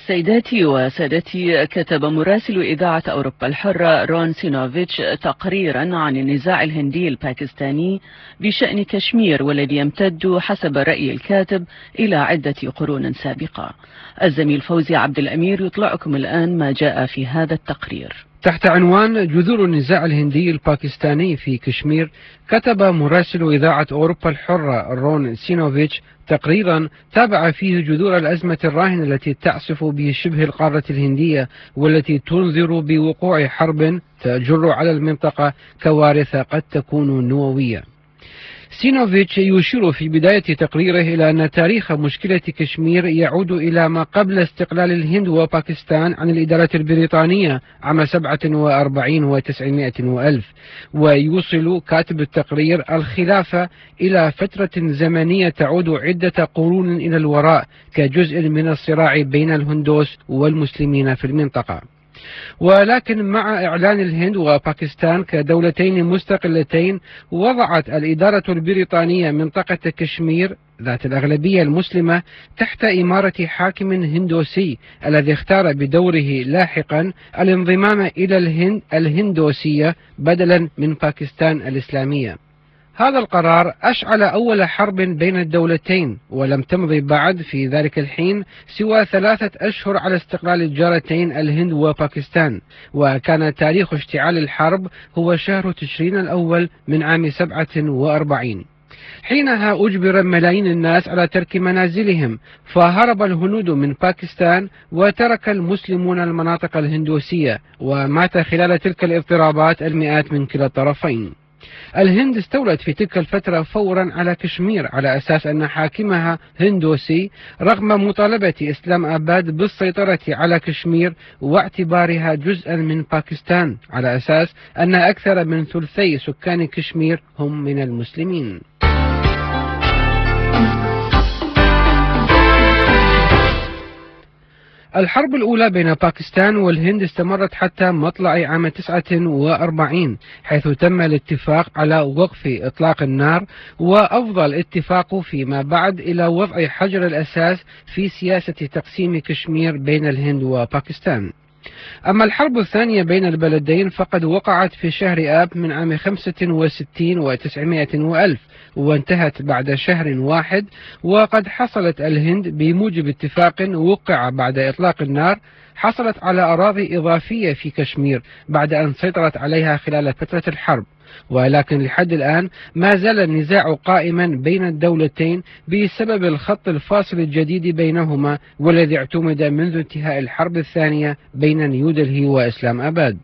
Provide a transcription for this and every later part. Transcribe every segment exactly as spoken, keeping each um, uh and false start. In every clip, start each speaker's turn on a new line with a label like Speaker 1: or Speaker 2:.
Speaker 1: سيداتي وسادتي، كتب مراسل إذاعة أوروبا الحرة رون سينوفيتش تقريرا عن النزاع الهندي الباكستاني بشأن كشمير، والذي يمتد حسب رأي الكاتب إلى عدة قرون سابقة. الزميل فوزي عبد الأمير يطلعكم الآن ما جاء في هذا التقرير.
Speaker 2: تحت عنوان جذور النزاع الهندي الباكستاني في كشمير، كتب مراسل إذاعة أوروبا الحرة رون سينوفيتش تقريرا تابع فيه جذور الأزمة الراهنة التي تعصف به شبه القارة الهندية، والتي تنذر بوقوع حرب تجر على المنطقة كوارث قد تكون نووية. سينوفيتش يشير في بداية تقريره إلى أن تاريخ مشكلة كشمير يعود إلى ما قبل استقلال الهند وباكستان عن الإدارة البريطانية عام سبعة وأربعين وتسعمائة وألف، ويوصل كاتب التقرير الخلافة إلى فترة زمنية تعود عدة قرون إلى الوراء كجزء من الصراع بين الهندوس والمسلمين في المنطقة. ولكن مع إعلان الهند وباكستان كدولتين مستقلتين، وضعت الإدارة البريطانية منطقة كشمير ذات الأغلبية المسلمة تحت إمارة حاكم هندوسي، الذي اختار بدوره لاحقا الانضمام إلى الهند الهندوسية بدلا من باكستان الإسلامية. هذا القرار أشعل أول حرب بين الدولتين، ولم تمضي بعد في ذلك الحين سوى ثلاثة أشهر على استقلال الجارتين الهند وباكستان، وكان تاريخ اشتعال الحرب هو شهر تشرين الأول من عام سبعة وأربعين. حينها أجبر ملايين الناس على ترك منازلهم، فهرب الهنود من باكستان وترك المسلمون المناطق الهندوسية، ومات خلال تلك الاضطرابات المئات من كلا الطرفين. الهند استولت في تلك الفترة فورا على كشمير على أساس أن حاكمها هندوسي، رغم مطالبة إسلام آباد بالسيطرة على كشمير واعتبارها جزءا من باكستان، على أساس أن أكثر من ثلثي سكان كشمير هم من المسلمين. الحرب الأولى بين باكستان والهند استمرت حتى مطلع عام تسعة وأربعين، حيث تم الاتفاق على وقف إطلاق النار، وأفضى الاتفاق فيما بعد إلى وضع حجر الأساس في سياسة تقسيم كشمير بين الهند وباكستان. أما الحرب الثانية بين البلدين فقد وقعت في شهر آب من عام خمسة وستين وتسعمائة وألف، وانتهت بعد شهر واحد، وقد حصلت الهند بموجب اتفاق وقع بعد إطلاق النار حصلت على أراضي إضافية في كشمير بعد أن سيطرت عليها خلال فترة الحرب. ولكن لحد الآن ما زال النزاع قائما بين الدولتين بسبب الخط الفاصل الجديد بينهما، والذي اعتمد منذ انتهاء الحرب الثانية بين نيودلهي وإسلام آباد.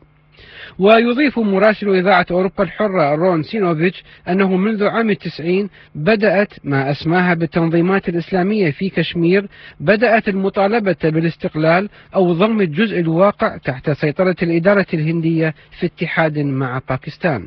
Speaker 2: ويضيف مراسل إذاعة أوروبا الحرة رون سينوفيتش أنه منذ عام التسعين بدأت ما أسماها بالتنظيمات الإسلامية في كشمير بدأت المطالبة بالاستقلال أو ضم الجزء الواقع تحت سيطرة الإدارة الهندية في اتحاد مع باكستان.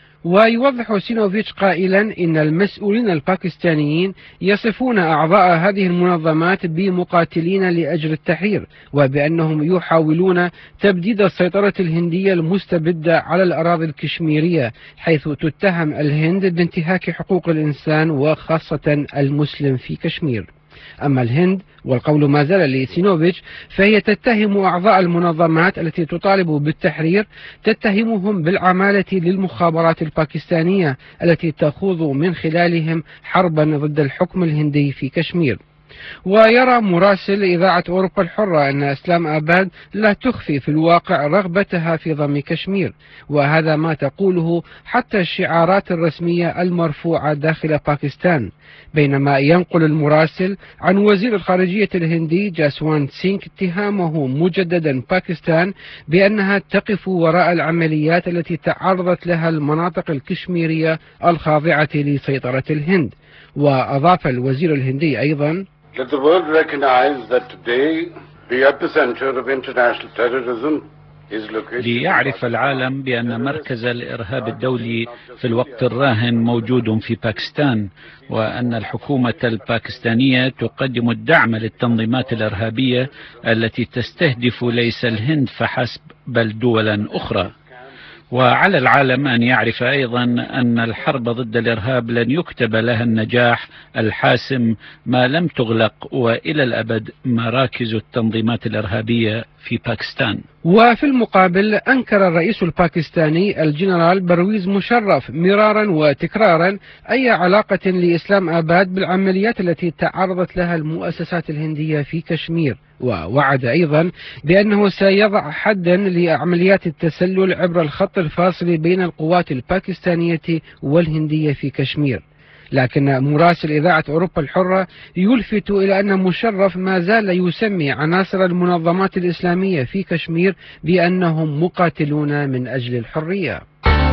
Speaker 2: ويوضح سينوفيتش قائلا إن المسؤولين الباكستانيين يصفون أعضاء هذه المنظمات بمقاتلين لأجل التحرير، وبأنهم يحاولون تبديد السيطرة الهندية المستبدة على الأراضي الكشميرية، حيث تتهم الهند بانتهاك حقوق الإنسان وخاصة المسلم في كشمير. أما الهند والقول ما زال لسينوفيتش فهي تتهم أعضاء المنظمات التي تطالب بالتحرير، تتهمهم بالعمالة للمخابرات الباكستانية التي تخوض من خلالهم حربا ضد الحكم الهندي في كشمير. ويرى مراسل إذاعة أوروبا الحرة أن إسلام آباد لا تخفي في الواقع رغبتها في ضم كشمير، وهذا ما تقوله حتى الشعارات الرسمية المرفوعة داخل باكستان، بينما ينقل المراسل عن وزير الخارجية الهندي جاسوانت سينغ اتهامه مجددا باكستان بأنها تقف وراء العمليات التي تعرضت لها المناطق الكشميرية الخاضعة لسيطرة الهند. وأضاف الوزير الهندي أيضا:
Speaker 3: Let the world recognize that today the epicenter of international terrorism is located.
Speaker 4: ليعرف العالم بأن مركز الإرهاب الدولي في الوقت الراهن موجود في باكستان، وأن الحكومة الباكستانية تقدم الدعم للتنظيمات الإرهابية التي تستهدف ليس الهند فحسب بل دولا أخرى. وعلى العالم أن يعرف أيضا أن الحرب ضد الإرهاب لن يكتب لها النجاح الحاسم ما لم تغلق وإلى الأبد مراكز التنظيمات الإرهابية في باكستان.
Speaker 2: وفي المقابل أنكر الرئيس الباكستاني الجنرال برويز مشرف مرارا وتكرارا أي علاقة لإسلام آباد بالعمليات التي تعرضت لها المؤسسات الهندية في كشمير، ووعد أيضا بأنه سيضع حدا لعمليات التسلل عبر الخط الفاصل بين القوات الباكستانية والهندية في كشمير. لكن مراسل إذاعة أوروبا الحرة يلفت إلى أن مشرف ما زال يسمي عناصر المنظمات الإسلامية في كشمير بأنهم مقاتلون من أجل الحرية.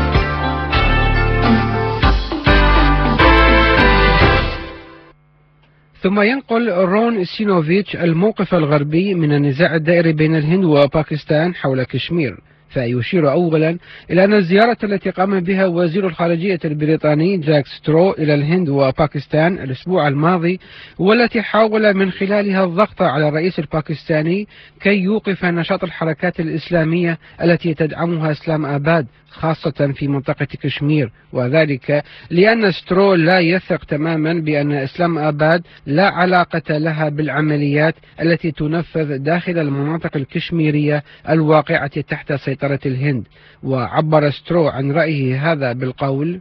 Speaker 2: ثم ينقل رون سينوفيتش الموقف الغربي من النزاع الدائري بين الهند وباكستان حول كشمير، فيشير أولا إلى أن الزيارة التي قام بها وزير الخارجية البريطاني جاك سترو إلى الهند وباكستان الأسبوع الماضي، والتي حاول من خلالها الضغط على الرئيس الباكستاني كي يوقف نشاط الحركات الإسلامية التي تدعمها إسلام آباد خاصة في منطقة كشمير، وذلك لأن سترو لا يثق تماما بأن إسلام آباد لا علاقة لها بالعمليات التي تنفذ داخل المناطق الكشميرية الواقعة تحت سيطرة الهند. وعبر سترو عن رأيه هذا بالقول: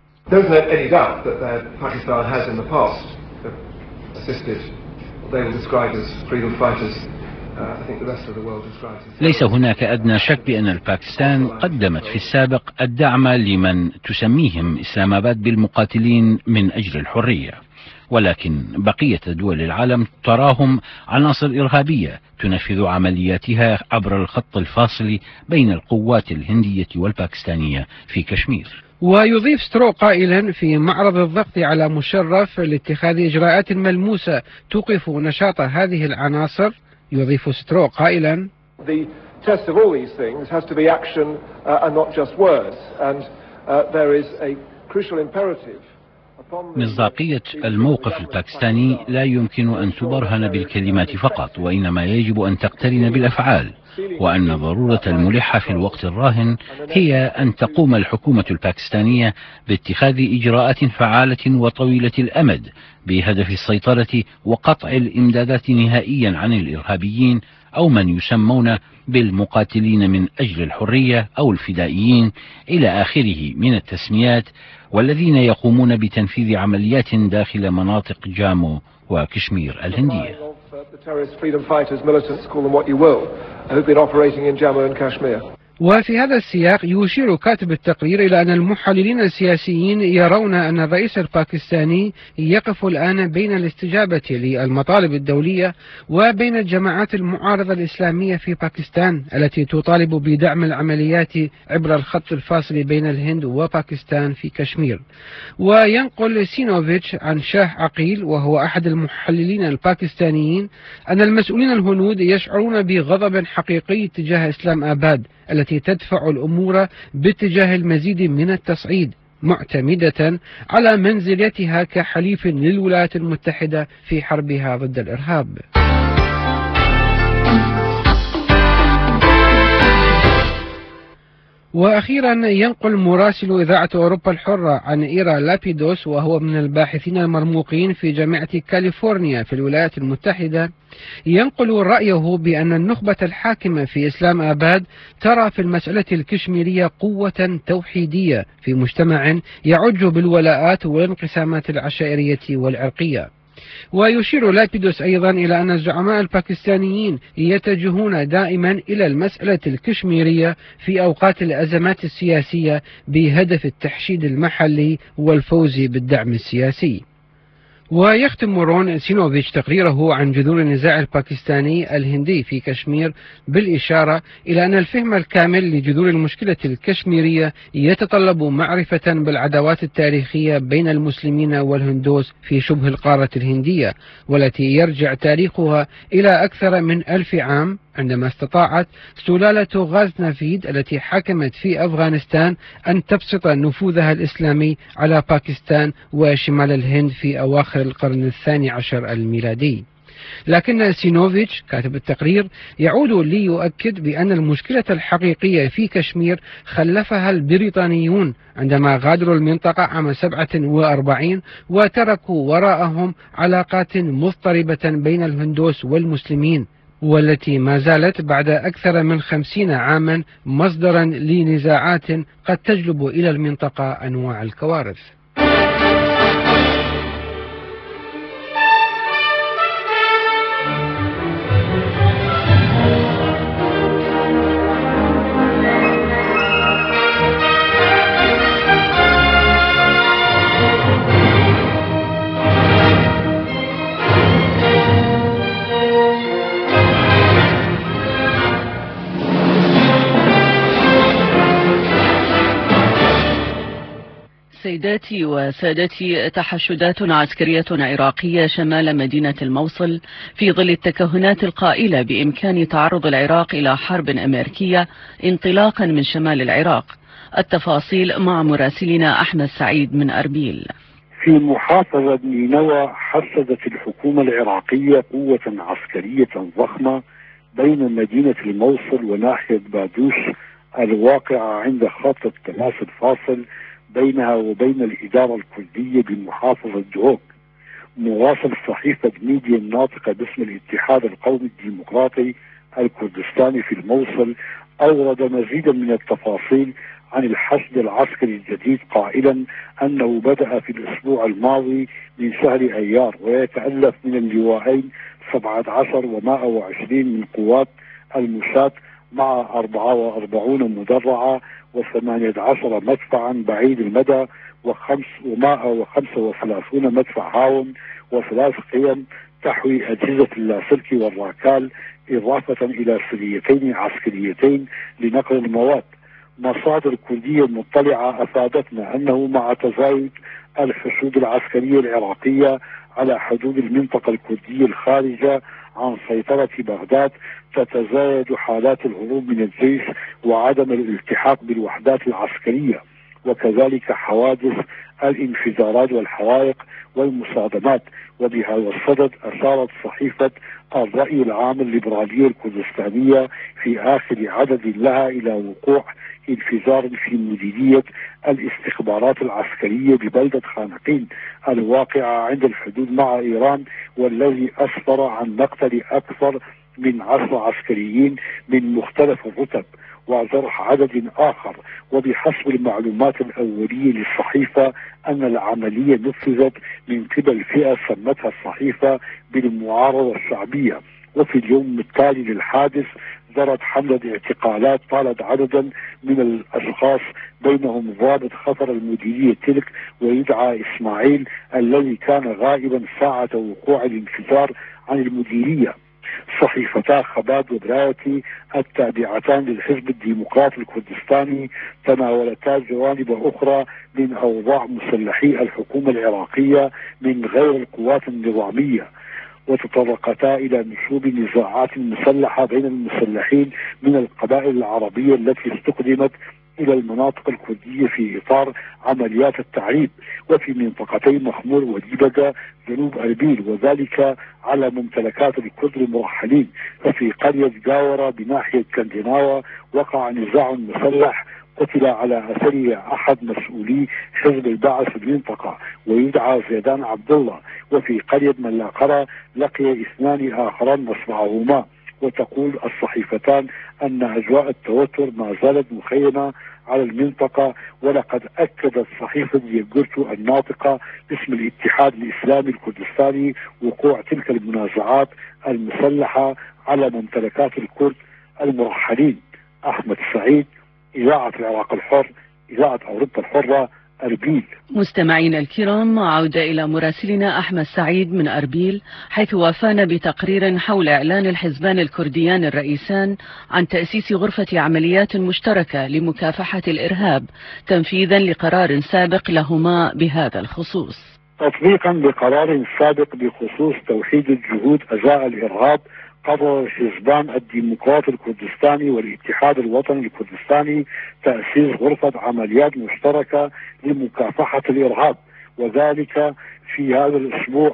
Speaker 5: ليس هناك أدنى شك بأن الباكستان قدمت في السابق الدعم لمن تسميهم إسلام آباد بالمقاتلين من أجل الحرية، ولكن بقية دول العالم تراهم عناصر إرهابية تنفذ عملياتها عبر الخط الفاصل بين القوات الهندية والباكستانية في كشمير.
Speaker 2: ويضيف سترو قائلا في معرض الضغط على مشرف لاتخاذ إجراءات ملموسة توقف نشاط هذه العناصر، يضيف سترو قائلا:
Speaker 6: The test of all these things has to be action uh, and not just words, and uh, there is a crucial imperative.
Speaker 5: مصداقية الموقف الباكستاني لا يمكن أن تبرهن بالكلمات فقط، وإنما يجب أن تقترن بالأفعال، وأن ضرورة الملحة في الوقت الراهن هي أن تقوم الحكومة الباكستانية باتخاذ إجراءات فعالة وطويلة الأمد بهدف السيطرة وقطع الإمدادات نهائيا عن الإرهابيين أو من يسمون بالمقاتلين من أجل الحرية أو الفدائيين إلى آخره من التسميات، والذين يقومون بتنفيذ عمليات داخل مناطق جامو وكشمير الهندية.
Speaker 2: وفي هذا السياق يشير كاتب التقرير إلى أن المحللين السياسيين يرون أن الرئيس الباكستاني يقف الآن بين الاستجابة للمطالب الدولية وبين الجماعات المعارضة الإسلامية في باكستان التي تطالب بدعم العمليات عبر الخط الفاصل بين الهند وباكستان في كشمير. وينقل سينوفيتش عن شاه عقيل وهو أحد المحللين الباكستانيين أن المسؤولين الهنود يشعرون بغضب حقيقي تجاه إسلام آباد التي تدفع الأمور باتجاه المزيد من التصعيد، معتمدة على منزلتها كحليف للولايات المتحدة في حربها ضد الإرهاب. وأخيرا ينقل مراسل إذاعة أوروبا الحرة عن إيرا لابيدوس وهو من الباحثين المرموقين في جامعة كاليفورنيا في الولايات المتحدة، ينقل رأيه بأن النخبة الحاكمة في إسلام آباد ترى في المسألة الكشميرية قوة توحيدية في مجتمع يعج بالولاءات والانقسامات العشائرية والعرقية. ويشير لابيدوس أيضا إلى أن الزعماء الباكستانيين يتجهون دائما إلى المسألة الكشميرية في أوقات الأزمات السياسية بهدف التحشيد المحلي والفوز بالدعم السياسي. ويختم رون سينوفيتش تقريره عن جذور النزاع الباكستاني الهندي في كشمير بالإشارة إلى أن الفهم الكامل لجذور المشكلة الكشميرية يتطلب معرفة بالعداوات التاريخية بين المسلمين والهندوس في شبه القارة الهندية، والتي يرجع تاريخها إلى أكثر من ألف عام، عندما استطاعت سلالة غازنافيد التي حكمت في أفغانستان أن تبسط نفوذها الإسلامي على باكستان وشمال الهند في أواخر القرن الثاني عشر الميلادي. لكن سينوفيتش كاتب التقرير يعود ليؤكد بأن المشكلة الحقيقية في كشمير خلفها البريطانيون عندما غادروا المنطقة عام سبعة وأربعين وتركوا وراءهم علاقات مضطربة بين الهندوس والمسلمين، والتي ما زالت بعد أكثر من خمسين عاما مصدرا لنزاعات قد تجلب إلى المنطقة أنواع الكوارث.
Speaker 1: سيداتي وسادتي، تحشدات عسكرية عراقية شمال مدينة الموصل في ظل التكهنات القائلة بإمكان تعرض العراق إلى حرب أمريكية انطلاقا من شمال العراق. التفاصيل مع مراسلنا أحمد سعيد من أربيل.
Speaker 7: في محافظة نينوى حشدت الحكومة العراقية قوة عسكرية ضخمة بين مدينة الموصل وناحية بادوش الواقعة عند خط التماس الفاصل بينها وبين الإدارة الكردية بمحافظة دهوك. مواصل صحيفة ميديا الناطقة باسم الاتحاد القومي الديمقراطي الكردستاني في الموصل أورد مزيدا من التفاصيل عن الحشد العسكري الجديد، قائلا أنه بدأ في الأسبوع الماضي من شهر أيار، ويتألف من اللواءين سبعة عشر ومائة وعشرين من قوات المشاة مع أربعة وأربعين مدرعة وثمانية عشر مدفعا بعيد المدى وخمس ومائة وخمسة وثلاثين مدفع هاون وثلاث قيم تحوي أجهزة اللاسلكي والراكال، إضافة إلى سريتين عسكريتين لنقل المواد. مصادر كردية مطلعة أفادتنا أنه مع تزايد الحشود العسكرية العراقية على حدود المنطقة الكردية الخارجة عن سيطرة بغداد، تتزايد حالات الهروب من الجيش وعدم الالتحاق بالوحدات العسكرية، وكذلك حوادث الانفجارات والحرائق والمصادمات. وبهذا الصدد أشارت صحيفة الرأي العام الليبرالية الكردستانية في آخر عدد لها إلى وقوع انفجار في مديرية الاستخبارات العسكرية ببلدة خانقين الواقعة عند الحدود مع إيران، والذي أسفر عن مقتل أكثر من عشر عسكريين من مختلف الرتب وجرح عدد آخر. وبحسب المعلومات الأولية للصحيفة أن العملية نفذت من قبل فئة سمتها الصحيفة بالمعارضة الشعبية. وفي اليوم التالي للحادث جرت حملة اعتقالات طالت عددا من الأشخاص بينهم ضابط خطر المديرية تلك ويدعى إسماعيل الذي كان غائبا ساعة وقوع الانفجار عن المديرية. صحيفتا خباد وبرايتي التابعتان للحزب الديمقراطي الكردستاني تناولتا جوانب أخرى من أوضاع مسلحي الحكومة العراقية من غير القوات النظامية، وتطرقتا إلى نشوب نزاعات مسلحة بين المسلحين من القبائل العربية التي استخدمت إلى المناطق الكردية في إطار عمليات التعريب، وفي منطقتي مخمور وديبجة جنوب أربيل، وذلك على ممتلكات الكرد المرحلين. ففي قرية جاورة بناحية كندناوة وقع نزاع مسلح قتل على أثره أحد مسؤولي حزب البعث في المنطقة ويدعى زيدان عبد الله. وفي قرية ملاقرة لقي اثنان آخران مصرعهما. وتقول الصحيفتان أن أجواء التوتر ما زالت مخيمة على المنطقة، ولقد أكدت صحيفة ديجورتو الناطقة باسم الاتحاد الإسلامي الكردستاني وقوع تلك المنازعات المسلحة على ممتلكات الكرد المرحلين. أحمد سعيد، إذاعة العراق الحر، إذاعة أوروبا الحرة، أربيل.
Speaker 1: مستمعينا الكرام، عودة إلى مراسلنا أحمد سعيد من أربيل، حيث وافانا بتقرير حول إعلان الحزبان الكرديان الرئيسان عن تأسيس غرفة عمليات مشتركة لمكافحة الإرهاب تنفيذا لقرار سابق لهما بهذا الخصوص.
Speaker 7: تطبيقا لقرار سابق بخصوص توحيد الجهود أزاء الإرهاب، قرر الحزبان الديمقراطي الكردستاني والاتحاد الوطني الكردستاني تأسيس غرفة عمليات مشتركة لمكافحة الإرهاب، وذلك في هذا الأسبوع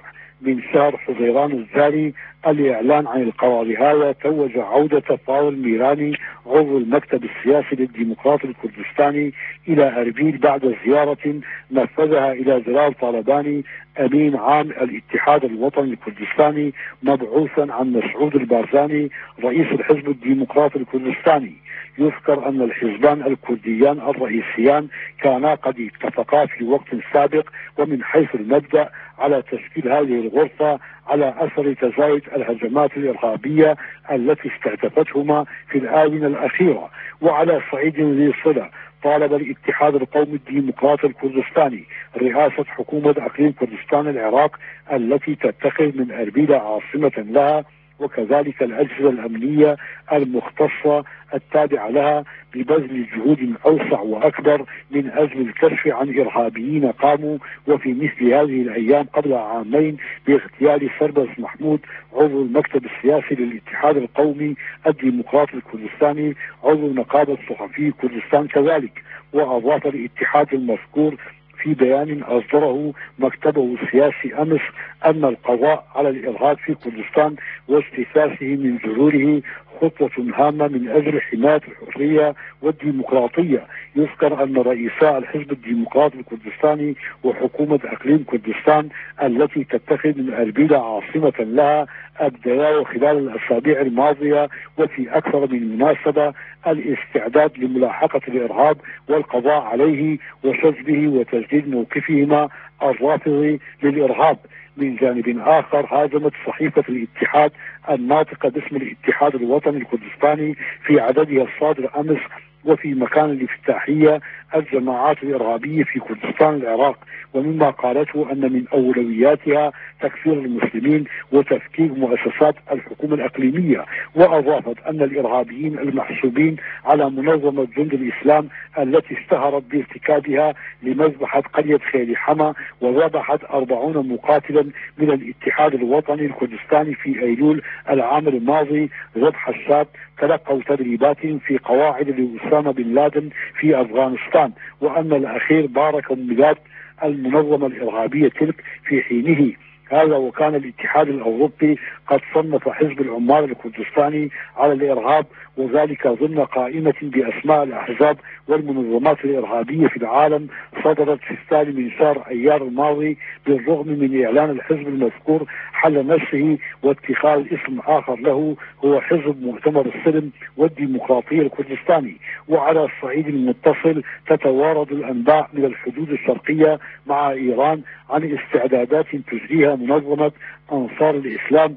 Speaker 7: من شهر حزيران الجاري الإعلان عن القرار هذا توج عودة فاضل ميراني عضو المكتب السياسي للديمقراطي الكردستاني إلى أربيل بعد زيارة نفذها إلى جلال طالباني أمين عام الاتحاد الوطني الكردستاني مبعوثا عن مسعود البارزاني رئيس الحزب الديمقراطي الكردستاني. يذكر أن الحزبان الكرديان الرئيسيان كانا قد اتفقا في وقت سابق ومن حيث المبدأ على تشكيل هذه الغرفة على أثر تزايد الهجمات الإرهابية التي استهدفتهما في الآونة الأخيرة. وعلى صعيد ذي صلة طالب الاتحاد القومي الديمقراطي الكردستاني رئاسة حكومة أقليم كردستان العراق التي تتخذ من أربيل عاصمة لها وكذلك الأجهزة الأمنية المختصة التابعة لها ببذل جهود أوسع وأكبر من أجل الكشف عن إرهابيين قاموا وفي مثل هذه الأيام قبل عامين باغتيال سربز محمود عضو المكتب السياسي للاتحاد القومي الديمقراطي الكردستاني عضو نقابة صحفي كردستان كذلك. وأضاف الاتحاد المذكور في بيان أصدره مكتبه السياسي أمس أن القضاء على الإرهاب في كردستان واستثاثه من جذوره خطوة هامة من أجل حماية الحرية والديمقراطية. يذكر أن رئيسا الحزب الديمقراطي الكردستاني وحكومة أقليم كردستان التي تتخذ من أربيل عاصمة لها أبديا خلال الأسابيع الماضية وفي أكثر من مناسبة الاستعداد لملاحقة الإرهاب والقضاء عليه وشجبه وتجديد موقفهما الرافض للإرهاب. من جانب آخر هاجمت صحيفة الاتحاد الناطقة باسم الاتحاد الوطني الكردستاني في عددها الصادر أمس وفي مكان الافتتاحية الجماعات الإرهابية في كردستان العراق، ومما قالته أن من أولوياتها تكفير المسلمين وتفكيك مؤسسات الحكومة الأقليمية. وأضافت أن الإرهابيين المحسوبين على منظمة جند الإسلام التي اشتهرت بارتكابها لمذبحة قرية خير حما وذبحت أربعين مقاتلا من الاتحاد الوطني الكردستاني في أيلول العام الماضي ذبح الشاب تلقوا تدريبات في قواعد لأسامة بن لادن في أفغانستان، وأن الأخير بارك ميلاد المنظمة الإرهابية تلك في حينه. هذا وكان الاتحاد الأوروبي قد صنف حزب العمال الكردستاني على الإرهاب وذلك ضمن قائمة بأسماء الأحزاب والمنظمات الإرهابية في العالم صدرت في الثاني من شهر أيار الماضي بالرغم من إعلان الحزب المذكور حل نفسه واتخاذ اسم آخر له هو حزب مؤتمر السلم والديمقراطية الكردستاني. وعلى الصعيد المتصل تتوارد الأنباء من الحدود الشرقية مع إيران عن استعدادات تجريها منظمة أنصار الإسلام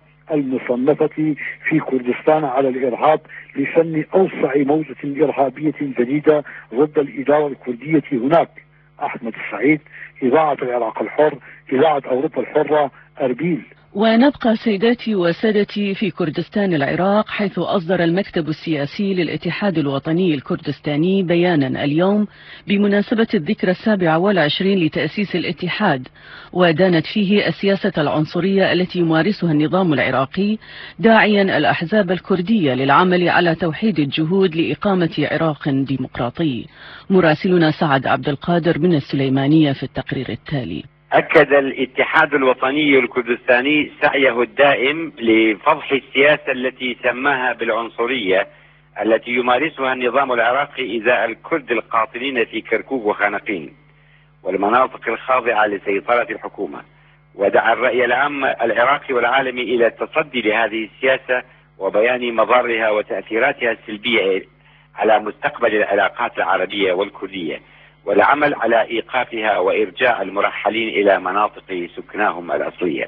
Speaker 7: المصنفة في كردستان على الإرهاب لشن أوسع موجة إرهابية جديدة ضد الإدارة الكردية هناك. أحمد السعيد، إذاعة العراق الحر، إذاعة أوروبا الحرة، أربيل.
Speaker 1: ونبقى سيداتي وسادتي في كردستان العراق، حيث أصدر المكتب السياسي للاتحاد الوطني الكردستاني بيانا اليوم بمناسبة الذكرى السابعة والعشرين لتأسيس الاتحاد، ودانت فيه السياسة العنصرية التي يمارسها النظام العراقي، داعيا الأحزاب الكردية للعمل على توحيد الجهود لإقامة عراق ديمقراطي. مراسلنا سعد عبد القادر من السليمانية في التقرير التالي.
Speaker 8: أكد الاتحاد الوطني الكردستاني سعيه الدائم لفضح السياسة التي سماها بالعنصرية التي يمارسها النظام العراقي إزاء الكرد القاطنين في كركوك وخانقين والمناطق الخاضعة لسيطرة الحكومة، ودعا الرأي العام العراقي والعالمي إلى التصدي لهذه السياسة وبيان مضارها وتأثيراتها السلبية على مستقبل العلاقات العربية والكردية، والعمل على إيقافها وإرجاع المرحلين إلى مناطق سكناهم الأصلية.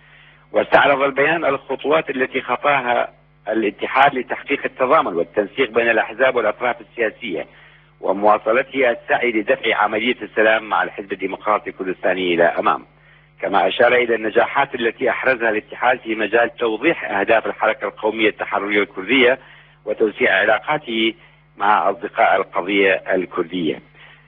Speaker 8: واستعرض البيان الخطوات التي خطاها الاتحاد لتحقيق التضامن والتنسيق بين الأحزاب والأطراف السياسية ومواصلتها السعي لدفع عملية السلام مع الحزب الديمقراطي الكردستاني إلى أمام، كما أشار إلى النجاحات التي أحرزها الاتحاد في مجال توضيح أهداف الحركة القومية التحررية الكردية وتوسيع علاقاته مع أصدقاء القضية الكردية.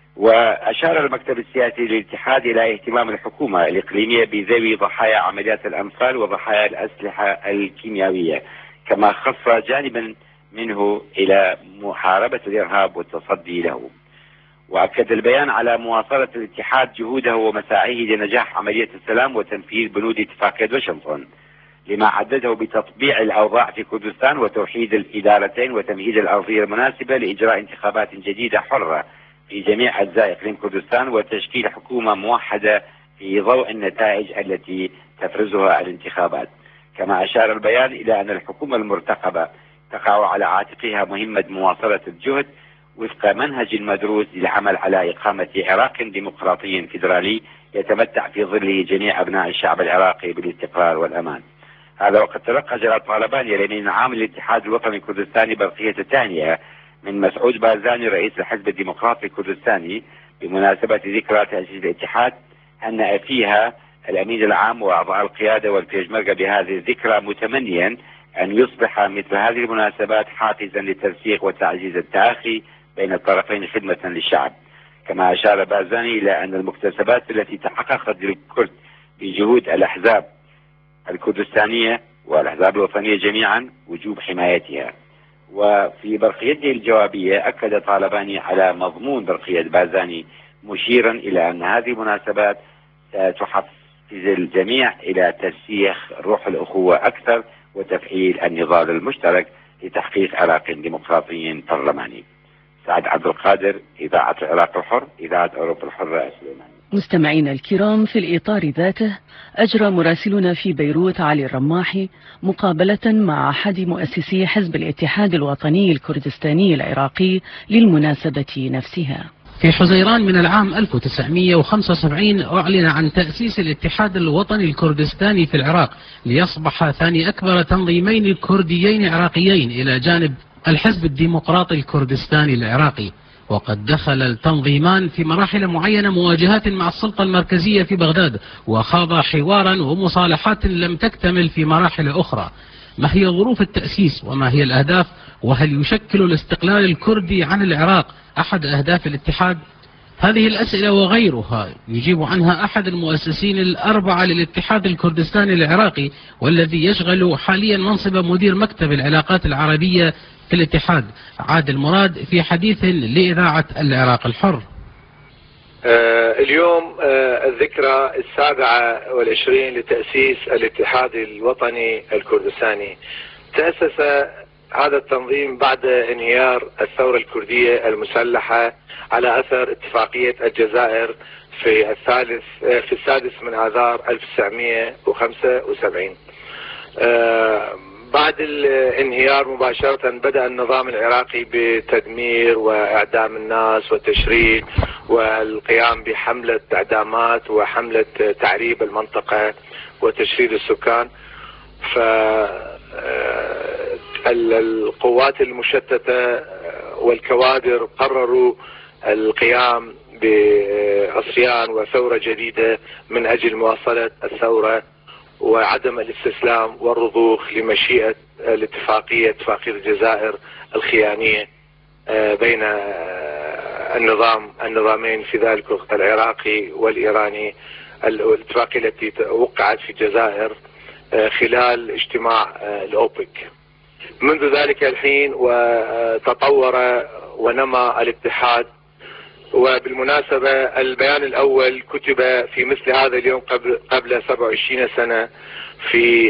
Speaker 8: وأشار المكتب السياسي للاتحاد إلى اهتمام الحكومة الإقليمية بذوي ضحايا عمليات الأنفال وضحايا الأسلحة الكيميائية، كما خص جانبا منه إلى محاربة الإرهاب والتصدي له. وأكد البيان على مواصلة الاتحاد جهوده ومساعيه لنجاح عملية السلام وتنفيذ بنود اتفاقية واشنطن، لما عدده بتطبيع الأوضاع في كردستان وتوحيد الإدارتين وتمهيد الأرضية المناسبة لإجراء انتخابات جديدة حرة في جميع أجزاء إقليم كردستان وتشكيل حكومة موحدة في ضوء النتائج التي تفرزها الانتخابات. كما أشار البيان إلى أن الحكومة المرتقبة تقع على عاتقها مهمة مواصلة الجهد وفق منهج مدروس للعمل على إقامة عراق ديمقراطي فيدرالي يتمتع في ظله جميع أبناء الشعب العراقي بالاستقرار والأمان. هذا وقد تلقى جلال طالباني اليمين عام الاتحاد الوطني الكردستاني برقية التهنئة من مسعود بارزاني رئيس الحزب الديمقراطي الكردستاني بمناسبة ذكرى تأسيس الاتحاد، أن فيها الأمين العام وأعضاء القيادة والبيشمركة بهذه الذكرى، متمنيا أن يصبح مثل هذه المناسبات حافزا للترسيخ وتعزيز التآخي بين الطرفين خدمة للشعب. كما أشار بارزاني إلى أن المكتسبات التي تحققت للكرد بجهود الأحزاب الكردستانية والأحزاب الوطنية جميعا وجوب حمايتها. وفي برقيته الجوابية أكد طالباني على مضمون برقية بارزاني، مشيرا إلى أن هذه المناسبات ستحفز الجميع إلى ترسيخ روح الأخوة أكثر وتفعيل النضال المشترك لتحقيق عراق ديمقراطي برلماني. سعد عبد القادر، إذاعة العراق الحر، إذاعة أوروبا الحرة، سليمان.
Speaker 1: مستمعينا الكرام، في الإطار ذاته أجرى مراسلنا في بيروت علي الرماحي مقابلة مع أحد مؤسسي حزب الاتحاد الوطني الكردستاني العراقي للمناسبة نفسها.
Speaker 9: في حزيران من العام ألف وتسعمئة وخمسة وسبعين أعلن عن تأسيس الاتحاد الوطني الكردستاني في العراق ليصبح ثاني أكبر تنظيمين كرديين عراقيين إلى جانب الحزب الديمقراطي الكردستاني العراقي. وقد دخل التنظيمان في مراحل معينة مواجهات مع السلطة المركزية في بغداد، وخاض حوارا ومصالحات لم تكتمل في مراحل أخرى. ما هي ظروف التأسيس وما هي الأهداف؟ وهل يشكل الاستقلال الكردي عن العراق أحد أهداف الاتحاد؟ هذه الأسئلة وغيرها يجيب عنها أحد المؤسسين الأربعة للاتحاد الكردستاني العراقي، والذي يشغل حاليا منصب مدير مكتب العلاقات العربية في الاتحاد، عادل مراد، في حديث لإذاعة العراق الحر.
Speaker 10: آه اليوم آه الذكرى السابعة والعشرين لتأسيس الاتحاد الوطني الكردستاني. تأسس هذا التنظيم بعد انهيار الثورة الكردية المسلحة على أثر اتفاقية الجزائر في الثالث في السادس من آذار ألف وتسعمئة وخمسة وسبعين. آه بعد الانهيار مباشرة بدأ النظام العراقي بتدمير وإعدام الناس والتشريد والقيام بحملة إعدامات وحملة تعريب المنطقة وتشريد السكان. فالقوات المشتتة والكوادر قرروا القيام بعصيان وثورة جديدة من أجل مواصلة الثورة وعدم الاستسلام والرضوخ لمشيئة الاتفاقية اتفاقية الجزائر الخيانية بين النظام النظامين في ذلك الوقت العراقي والإيراني، الاتفاقية التي وقعت في الجزائر خلال اجتماع الأوبك. منذ ذلك الحين وتطور ونمى الاتحاد. وبالمناسبة البيان الأول كتب في مثل هذا اليوم قبل قبل سبعة وعشرين سنة في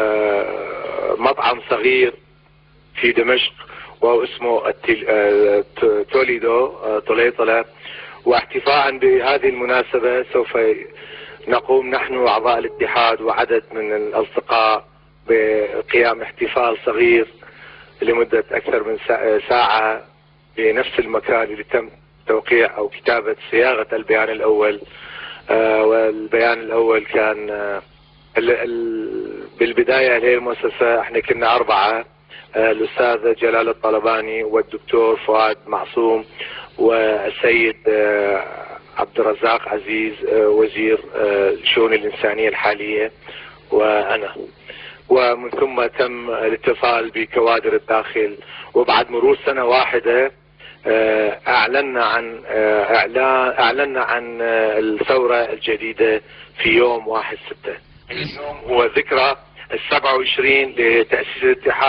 Speaker 10: مطعم صغير في دمشق واسمه توليدو طليطلة. واحتفاء بهذه المناسبة سوف نقوم نحن أعضاء الاتحاد وعدد من الأصدقاء بقيام احتفال صغير لمدة أكثر من ساعة بنفس المكان اللي تم توقيع أو كتابة صياغة البيان الأول. آه والبيان الأول كان آه بالبداية هذه المؤسسة احنا كنا أربعة، آه الأستاذ جلال الطلباني والدكتور فؤاد معصوم والسيد آه عبد الرزاق عزيز آه وزير آه الشؤون الإنسانية الحالية وأنا. ومن ثم تم الاتصال بكوادر الداخل، وبعد مرور سنة واحدة اعلنا عن اعلان اعلنا عن الثورة الجديدة في يوم واحد ستة. اليوم هو ذكرى السبعة وعشرين لتأسيس الاتحاد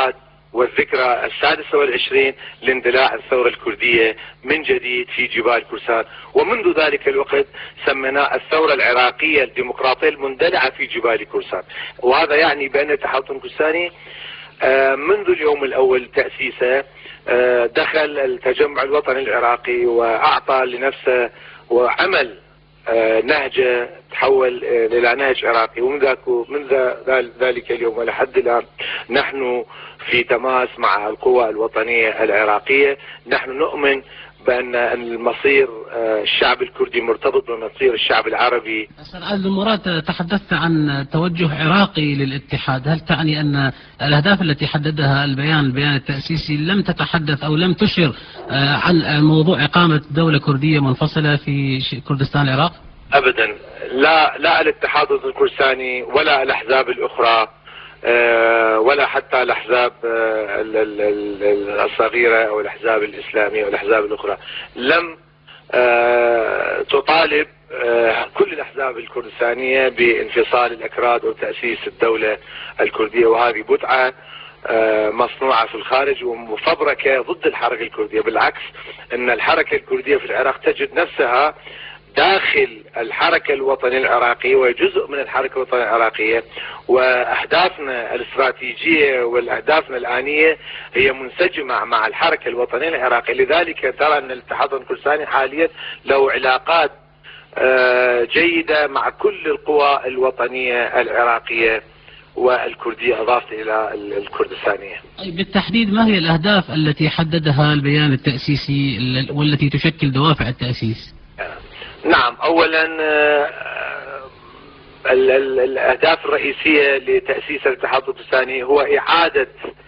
Speaker 10: والذكرى السادسة والعشرين لاندلاع الثورة الكردية من جديد في جبال كرسان، ومنذ ذلك الوقت سميناه الثورة العراقية الديمقراطية المندلعة في جبال كرسان. وهذا يعني بأن التحالف الكردستاني منذ اليوم الأول تأسيسه دخل التجمع الوطني العراقي وأعطى لنفسه وعمل نهجه تحول إلى نهج عراقي، ومن ذاك من ذلك اليوم ولحد الآن نحن في تماس مع القوى الوطنية العراقية. نحن نؤمن بأن المصير الشعب الكردي مرتبط بمصير الشعب العربي.
Speaker 9: أستاذ عادل مراد، تحدثت عن توجه عراقي للاتحاد، هل تعني أن الأهداف التي حددها البيان البيان التأسيسي لم تتحدث أو لم تشر عن موضوع إقامة دولة كردية منفصلة في كردستان العراق؟
Speaker 10: أبدا، لا لا الاتحاد الكردستاني ولا الأحزاب الأخرى ولا حتى الأحزاب الصغيرة أو الأحزاب الإسلامية أو الأحزاب الأخرى لم تطالب كل الأحزاب الكردستانية بانفصال الأكراد وتأسيس الدولة الكردية، وهذه بدعة مصنوعة في الخارج ومفبركة ضد الحركة الكردية. بالعكس، أن الحركة الكردية في العراق تجد نفسها داخل الحركة الوطنية العراقية وجزء من الحركة الوطنية العراقية، وأهدافنا الاستراتيجية والأهدافنا الآنية هي منسجمة مع الحركة الوطنية العراقية. لذلك ترى أن الاتحاد الكردستاني حاليا له علاقات جيدة مع كل القوى الوطنية العراقية والكردية أضافت إلى الكردستانية.
Speaker 9: بالتحديد ما هي الأهداف التي حددها البيان التأسيسي والتي تشكل دوافع التأسيس؟
Speaker 10: نعم، أولا الأهداف الرئيسية لتأسيس الاتحاد الكردستاني هو إعادة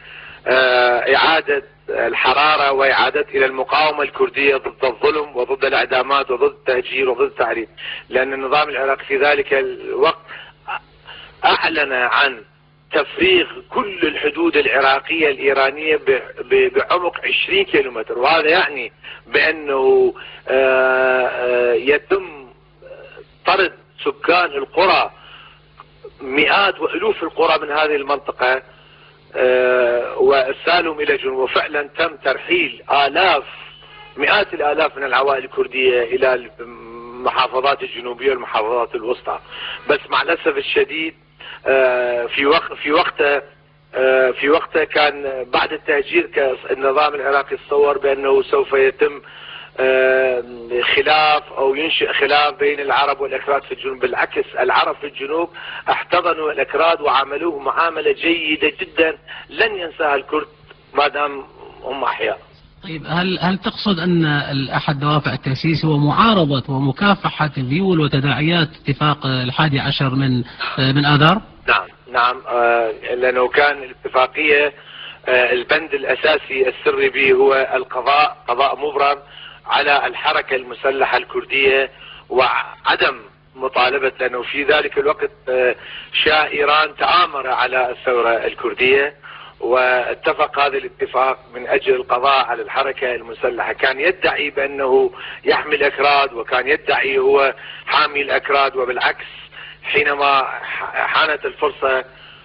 Speaker 10: إعادة الحرارة وإعادة إلى المقاومة الكردية ضد الظلم وضد الإعدامات وضد التهجير وضد التعريب، لأن النظام العراقي في ذلك الوقت أعلن عن تفريغ كل الحدود العراقية الإيرانية بعمق عشرين كيلومتر، وهذا يعني بأنه يتم طرد سكان القرى، مئات وألوف القرى من هذه المنطقة وإرسالهم إلى جنوب، وفعلا تم ترحيل آلاف مئات الآلاف من العوائل الكردية إلى المحافظات الجنوبية والمحافظات الوسطى. بس مع الأسف الشديد في وقت في وقته في وقته كان بعد التهجير النظام العراقي تصور بأنه سوف يتم خلاف أو ينشئ خلاف بين العرب والأكراد في الجنوب. بالعكس، العرب في الجنوب احتضنوا الأكراد وعاملوهم معاملة جيدة جدا لن ينساها الكرد ما دام هم أحياء.
Speaker 9: طيب، هل هل تقصد أن أحد دوافع التأسيس هو معارضة ومكافحة ذيول وتداعيات اتفاق الحادي عشر من من آذار؟
Speaker 10: نعم نعم، آه لأنه كان الاتفاقية آه البند الأساسي السري به هو القضاء قضاء مبرم على الحركة المسلحة الكردية وعدم مطالبة، لأنه في ذلك الوقت آه شاه إيران تآمر على الثورة الكردية واتفق هذا الاتفاق من أجل القضاء على الحركة المسلحة. كان يدعي بأنه يحمي الأكراد وكان يدعي هو حامي الأكراد، وبالعكس حينما حانت الفرصة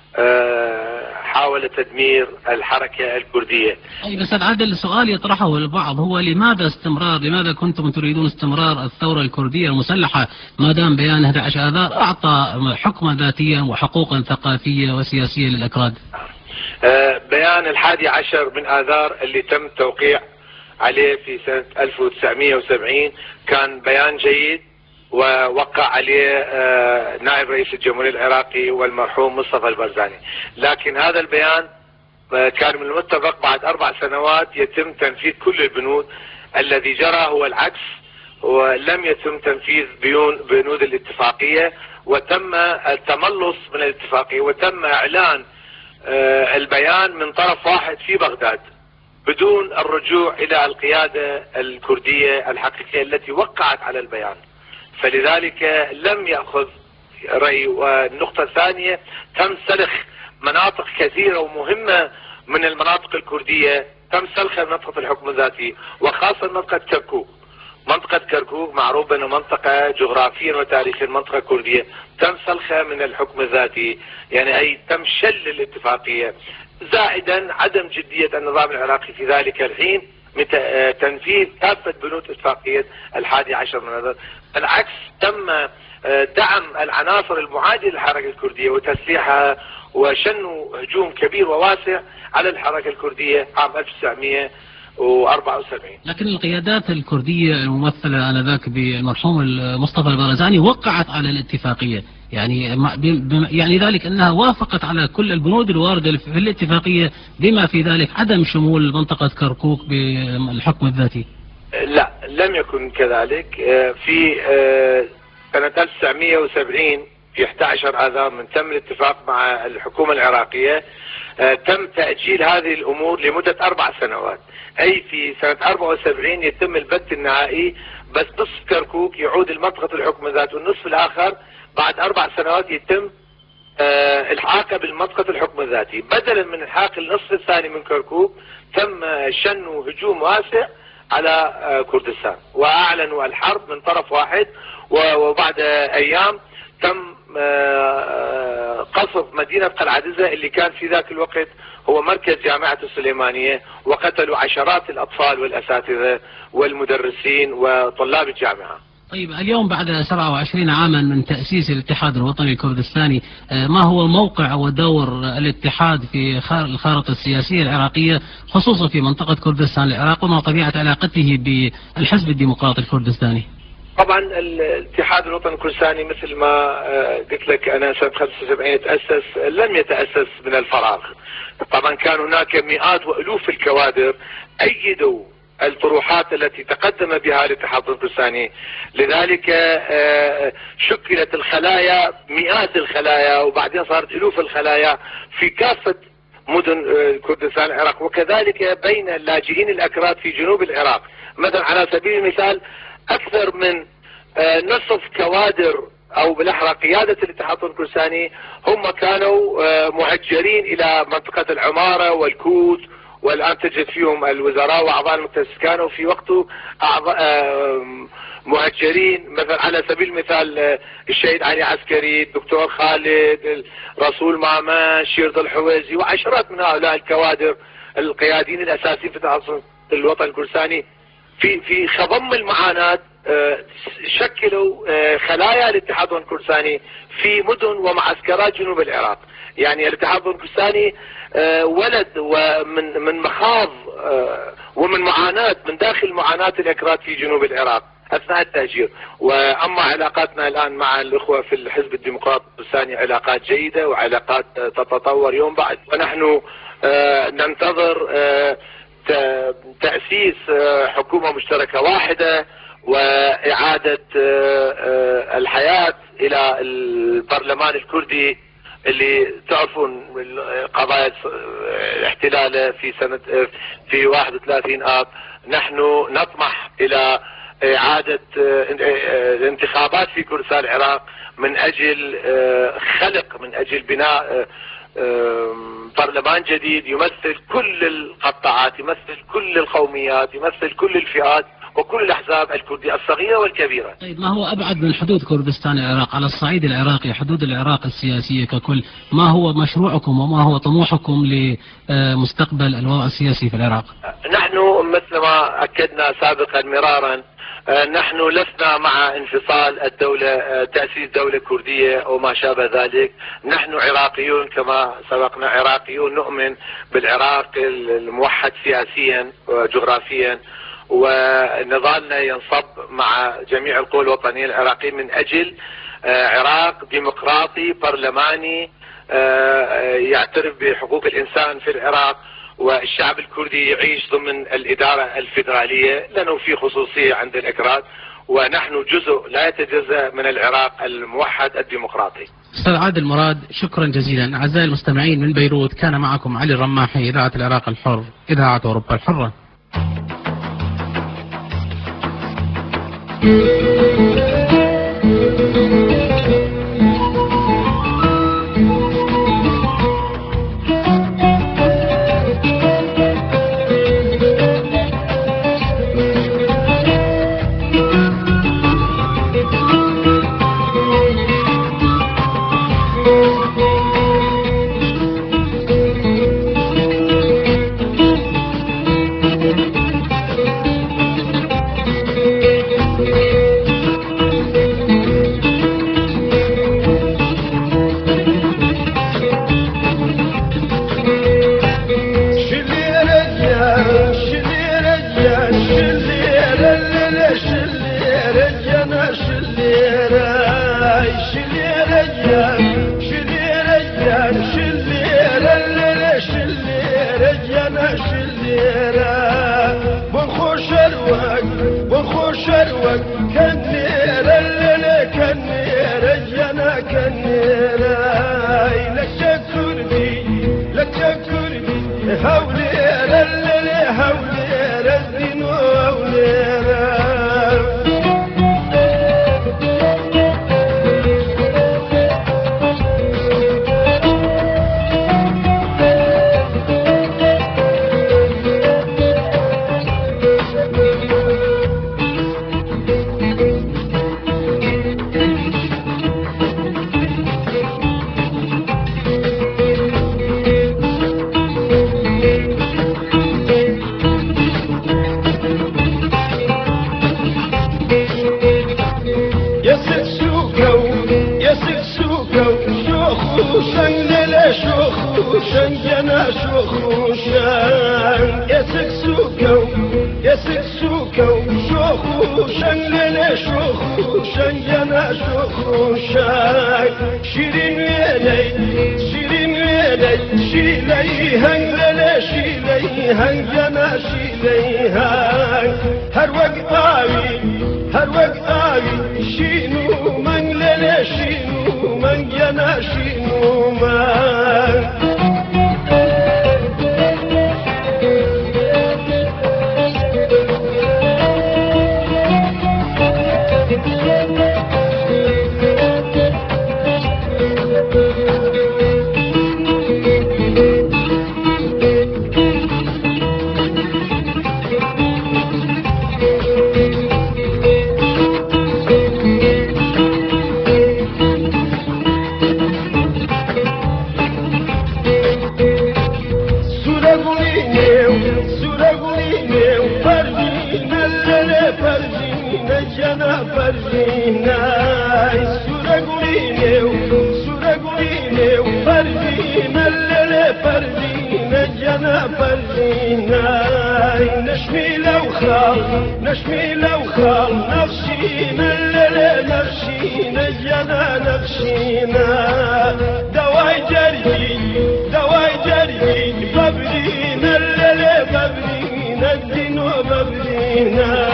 Speaker 10: حاول تدمير الحركة الكردية.
Speaker 9: أي بس عادل، سؤال يطرحه البعض هو لماذا استمرار لماذا كنتم تريدون استمرار الثورة الكردية المسلحة ما دام بيان أحد عشر آذار أعطى حكما ذاتيا وحقوقا ثقافية وسياسية للأكراد؟
Speaker 10: بيان الحادي عشر من آذار اللي تم التوقيع عليه في سنة ألف وتسعمئة وسبعين كان بيان جيد ووقع عليه نائب رئيس الجمهورية العراقي والمرحوم مصطفى البرزاني، لكن هذا البيان كان من المتفق بعد أربع سنوات يتم تنفيذ كل البنود. الذي جرى هو العكس، ولم يتم تنفيذ بنود الاتفاقية وتم التملص من الاتفاقية وتم إعلان البيان من طرف واحد في بغداد بدون الرجوع إلى القيادة الكردية الحقيقية التي وقعت على البيان، فلذلك لم يأخذ رأي. والنقطة الثانية، تم سلخ مناطق كثيرة ومهمة من المناطق الكردية، تم سلخ منطقة الحكم الذاتي وخاصة منطقة كركوك، منطقة كركوك معروف أنها منطقة جغرافيا وتاريخيا منطقة كردية، تم سلخها من الحكم الذاتي، يعني أي تم شل الاتفاقية، زائدا عدم جدية النظام العراقي في ذلك الحين تنفيذ كافة بنود اتفاقية الحادي عشر من هذا. بالعكس تم دعم العناصر المعادية للحركة الكردية وتسليحها وشنوا هجوم كبير وواسع على الحركة الكردية عام ألف وتسعمئة وأربعة وسبعين.
Speaker 9: لكن القيادات الكردية الممثلة آنذاك بالمرحوم مصطفى البارزاني وقعت على الاتفاقية، يعني يعني ذلك أنها وافقت على كل البنود الواردة في الاتفاقية بما في ذلك عدم شمول منطقة كركوك بالحكم الذاتي.
Speaker 10: لا، لم يكن كذلك. في سنة ألف وتسعمئة وسبعين في أحد عشر آذار من تم الاتفاق مع الحكومة العراقية، تم تأجيل هذه الأمور لمدة أربع سنوات، أي في سنة أربعة وسبعين يتم البت النهائي، بس نصف كركوك يعود لمنطقة الحكم الذاتي والنصف الآخر بعد أربع سنوات يتم آه الحاقه بالمنطقة الحكم الذاتي. بدلا من الحاق النصف الثاني من كركوك تم شن هجوم واسع على آه كردستان، وأعلنوا الحرب من طرف واحد، وبعد أيام تم آه قصف مدينة قلعدزة اللي كان في ذاك الوقت هو مركز جامعة السليمانية، وقتلوا عشرات الأطفال والأساتذة والمدرسين وطلاب الجامعة.
Speaker 9: طيب اليوم بعد سبعة وعشرين عاما من تأسيس الاتحاد الوطني الكردستاني، ما هو موقع ودور الاتحاد في الخارطة السياسية العراقية خصوصا في منطقة كردستان العراق، وما طبيعة علاقته بالحزب الديمقراطي الكردستاني؟
Speaker 10: طبعا الاتحاد الوطني الكردستاني مثل ما قلت لك أنا سنة خمسة وسبعين تأسس، لم يتأسس من الفراغ. طبعا كان هناك مئات وألوف الكوادر أيدوا الطروحات التي تقدم بها الاتحاد الكردستاني، لذلك شكلت الخلايا مئات الخلايا وبعدين صارت ألوف الخلايا في كافة مدن كردستان العراق، وكذلك بين اللاجئين الأكراد في جنوب العراق. مثلا على سبيل المثال أكثر من نصف كوادر أو بالأحرى قيادة الاتحاد الكردستاني هم كانوا مهجرين إلى منطقة العمارة والكوت، والآن تجد فيهم الوزراء وأعضاء المجلس كانوا في وقته مهجرين. مثلا على سبيل المثال الشهيد علي عسكري، الدكتور خالد، الرسول ماما، شيرد الحويزي، وعشرات من هؤلاء الكوادر القياديين الأساسيين في الاتحاد الوطني الكردستاني في في خضم المعاناة شكلوا خلايا الاتحاد الكردستاني في مدن ومعسكرات جنوب العراق. يعني الاتحاد الكردستاني ولد ومن من مخاض ومن معاناة من داخل معاناة الأكراد في جنوب العراق أثناء التهجير. وأما علاقاتنا الآن مع الأخوة في الحزب الديمقراطي الكردستاني علاقات جيدة وعلاقات تتطور يوم بعد، ونحن ننتظر تأسيس حكومة مشتركة واحدة وإعادة الحياة إلى البرلمان الكردي اللي تعرفون قضايا الاحتلال في سنة في واحد وثلاثين آب. نحن نطمح إلى إعادة الانتخابات في كردستان العراق من أجل خلق من أجل بناء برلمان جديد يمثل كل القطاعات، يمثل كل القوميات، يمثل كل الفئات وكل الأحزاب الكردية الصغيرة والكبيرة.
Speaker 9: طيب ما هو أبعد من حدود كردستان العراق على الصعيد العراقي، حدود العراق السياسية ككل، ما هو مشروعكم وما هو طموحكم لمستقبل الوضع السياسي في العراق؟
Speaker 10: نحن مثل ما أكدنا سابقا مرارا، نحن لسنا مع انفصال الدولة، تأسيس دولة كردية وما شابه ذلك. نحن عراقيون كما سبقنا، عراقيون نؤمن بالعراق الموحد سياسيا وجغرافيا، ونضالنا ينصب مع جميع القوى الوطنية العراقية من أجل عراق ديمقراطي برلماني يعترف بحقوق الإنسان في العراق، والشعب الكردي يعيش ضمن الإدارة الفيدرالية، لأنه في خصوصية عند الأكراد، ونحن جزء لا يتجزأ من العراق الموحد الديمقراطي.
Speaker 9: أستاذ عادل مراد، شكرا جزيلا. أعزائي المستمعين من بيروت، كان معكم علي الرماحي، إذاعة العراق الحر، إذاعة أوروبا الحرة.
Speaker 11: شوخوشن للا شوخوشن جنا شوخوشن يسك سوكو يسك سوكو شوخوشن للا شوخوشن جنا شوخوشن شيرين ليلي شيرين ليلي شيليهن للا شيليهن جنا شيليهن هر وقت آوي هر وقت آوي شينو من للا شينو من جنا شينو من نشمي لو خال نشمي لو خال نفسينا للا نفسينا جنا نفسينا دواي جري دواي جري ببرينا للا ببرينا الدين وببرينا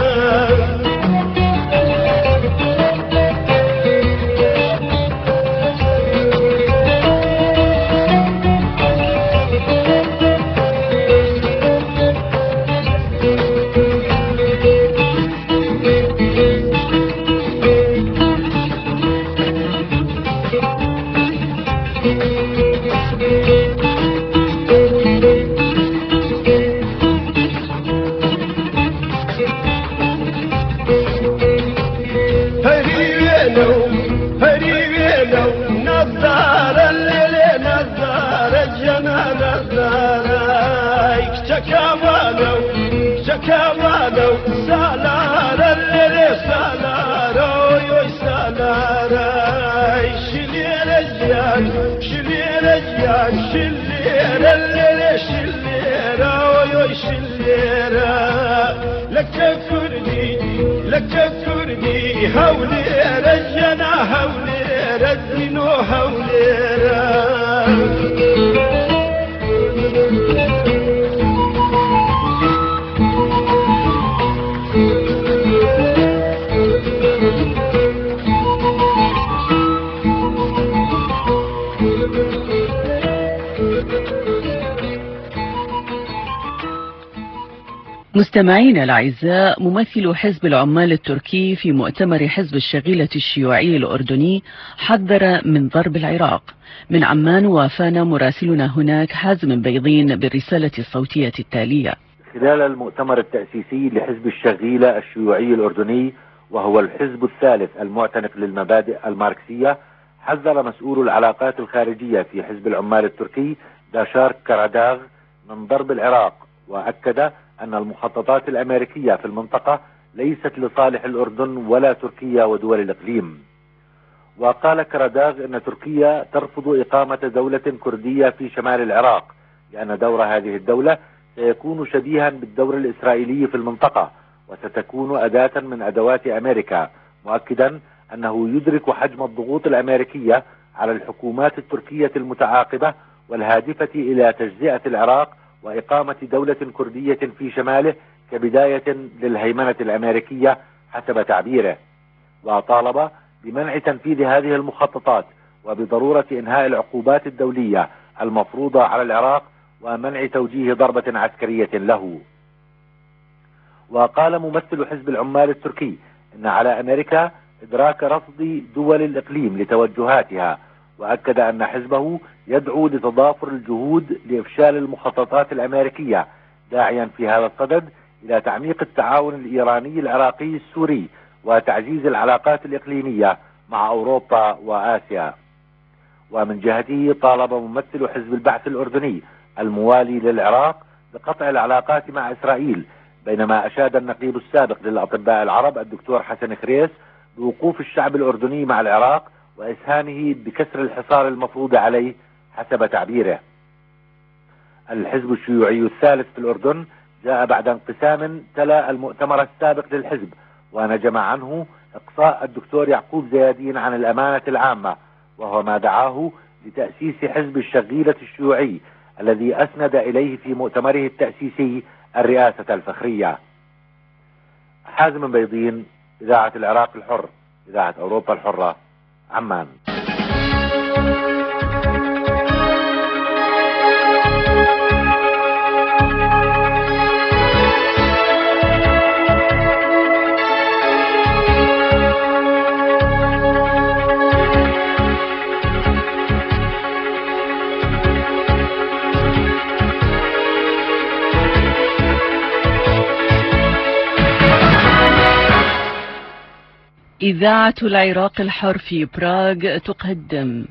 Speaker 11: كمالو سالار اللي سالارو يو سالار شلير الجان شلير الجان شلير اللي شلير يو شلير لك كردي لك كردي هولي رجنا هولي ردينو هولي
Speaker 1: مستمعينا الأعزاء، ممثل حزب العمال التركي في مؤتمر حزب الشغيلة الشيوعي الأردني حذر من ضرب العراق. من عمان وافانا مراسلنا هناك حازم بيضين بالرسالة الصوتية التالية.
Speaker 12: خلال المؤتمر التأسيسي لحزب الشغيلة الشيوعي الأردني، وهو الحزب الثالث المعتنق للمبادئ الماركسية، حذر مسؤول العلاقات الخارجية في حزب العمال التركي داشار كاراداغ من ضرب العراق، وأكد أن المخططات الأمريكية في المنطقة ليست لصالح الأردن ولا تركيا ودول الإقليم. وقال كاراداغ أن تركيا ترفض إقامة دولة كردية في شمال العراق، لأن دور هذه الدولة سيكون شبيها بالدور الإسرائيلي في المنطقة، وستكون أداة من أدوات أمريكا، مؤكدا أنه يدرك حجم الضغوط الأمريكية على الحكومات التركية المتعاقبة والهادفة إلى تجزئة العراق وإقامة دولة كردية في شماله كبداية للهيمنة الأمريكية حسب تعبيره. وطالب بمنع تنفيذ هذه المخططات وبضرورة إنهاء العقوبات الدولية المفروضة على العراق ومنع توجيه ضربة عسكرية له. وقال ممثل حزب العمال التركي إن على أمريكا إدراك رفض دول الإقليم لتوجهاتها، وأكد أن حزبه يدعو لتضافر الجهود لإفشال المخططات الأمريكية، داعيا في هذا الصدد إلى تعميق التعاون الإيراني العراقي السوري وتعزيز العلاقات الإقليمية مع أوروبا وآسيا. ومن جهته طالب ممثل حزب البعث الأردني الموالي للعراق بقطع العلاقات مع إسرائيل، بينما أشاد النقيب السابق للأطباء العرب الدكتور حسن خريس بوقوف الشعب الأردني مع العراق وإسهامه بكسر الحصار المفروض عليه حسب تعبيره. الحزب الشيوعي الثالث في الأردن جاء بعد انقسام تلا المؤتمر السابق للحزب، ونجم عنه إقصاء الدكتور يعقوب زيادين عن الأمانة العامة، وهو ما دعاه لتأسيس حزب الشغيلة الشيوعي الذي أسند إليه في مؤتمره التأسيسي الرئاسة الفخرية. حازم بيضين، إذاعة العراق الحر، إذاعة أوروبا الحرة، عمان.
Speaker 1: إذاعة العراق الحر في براغ تقدم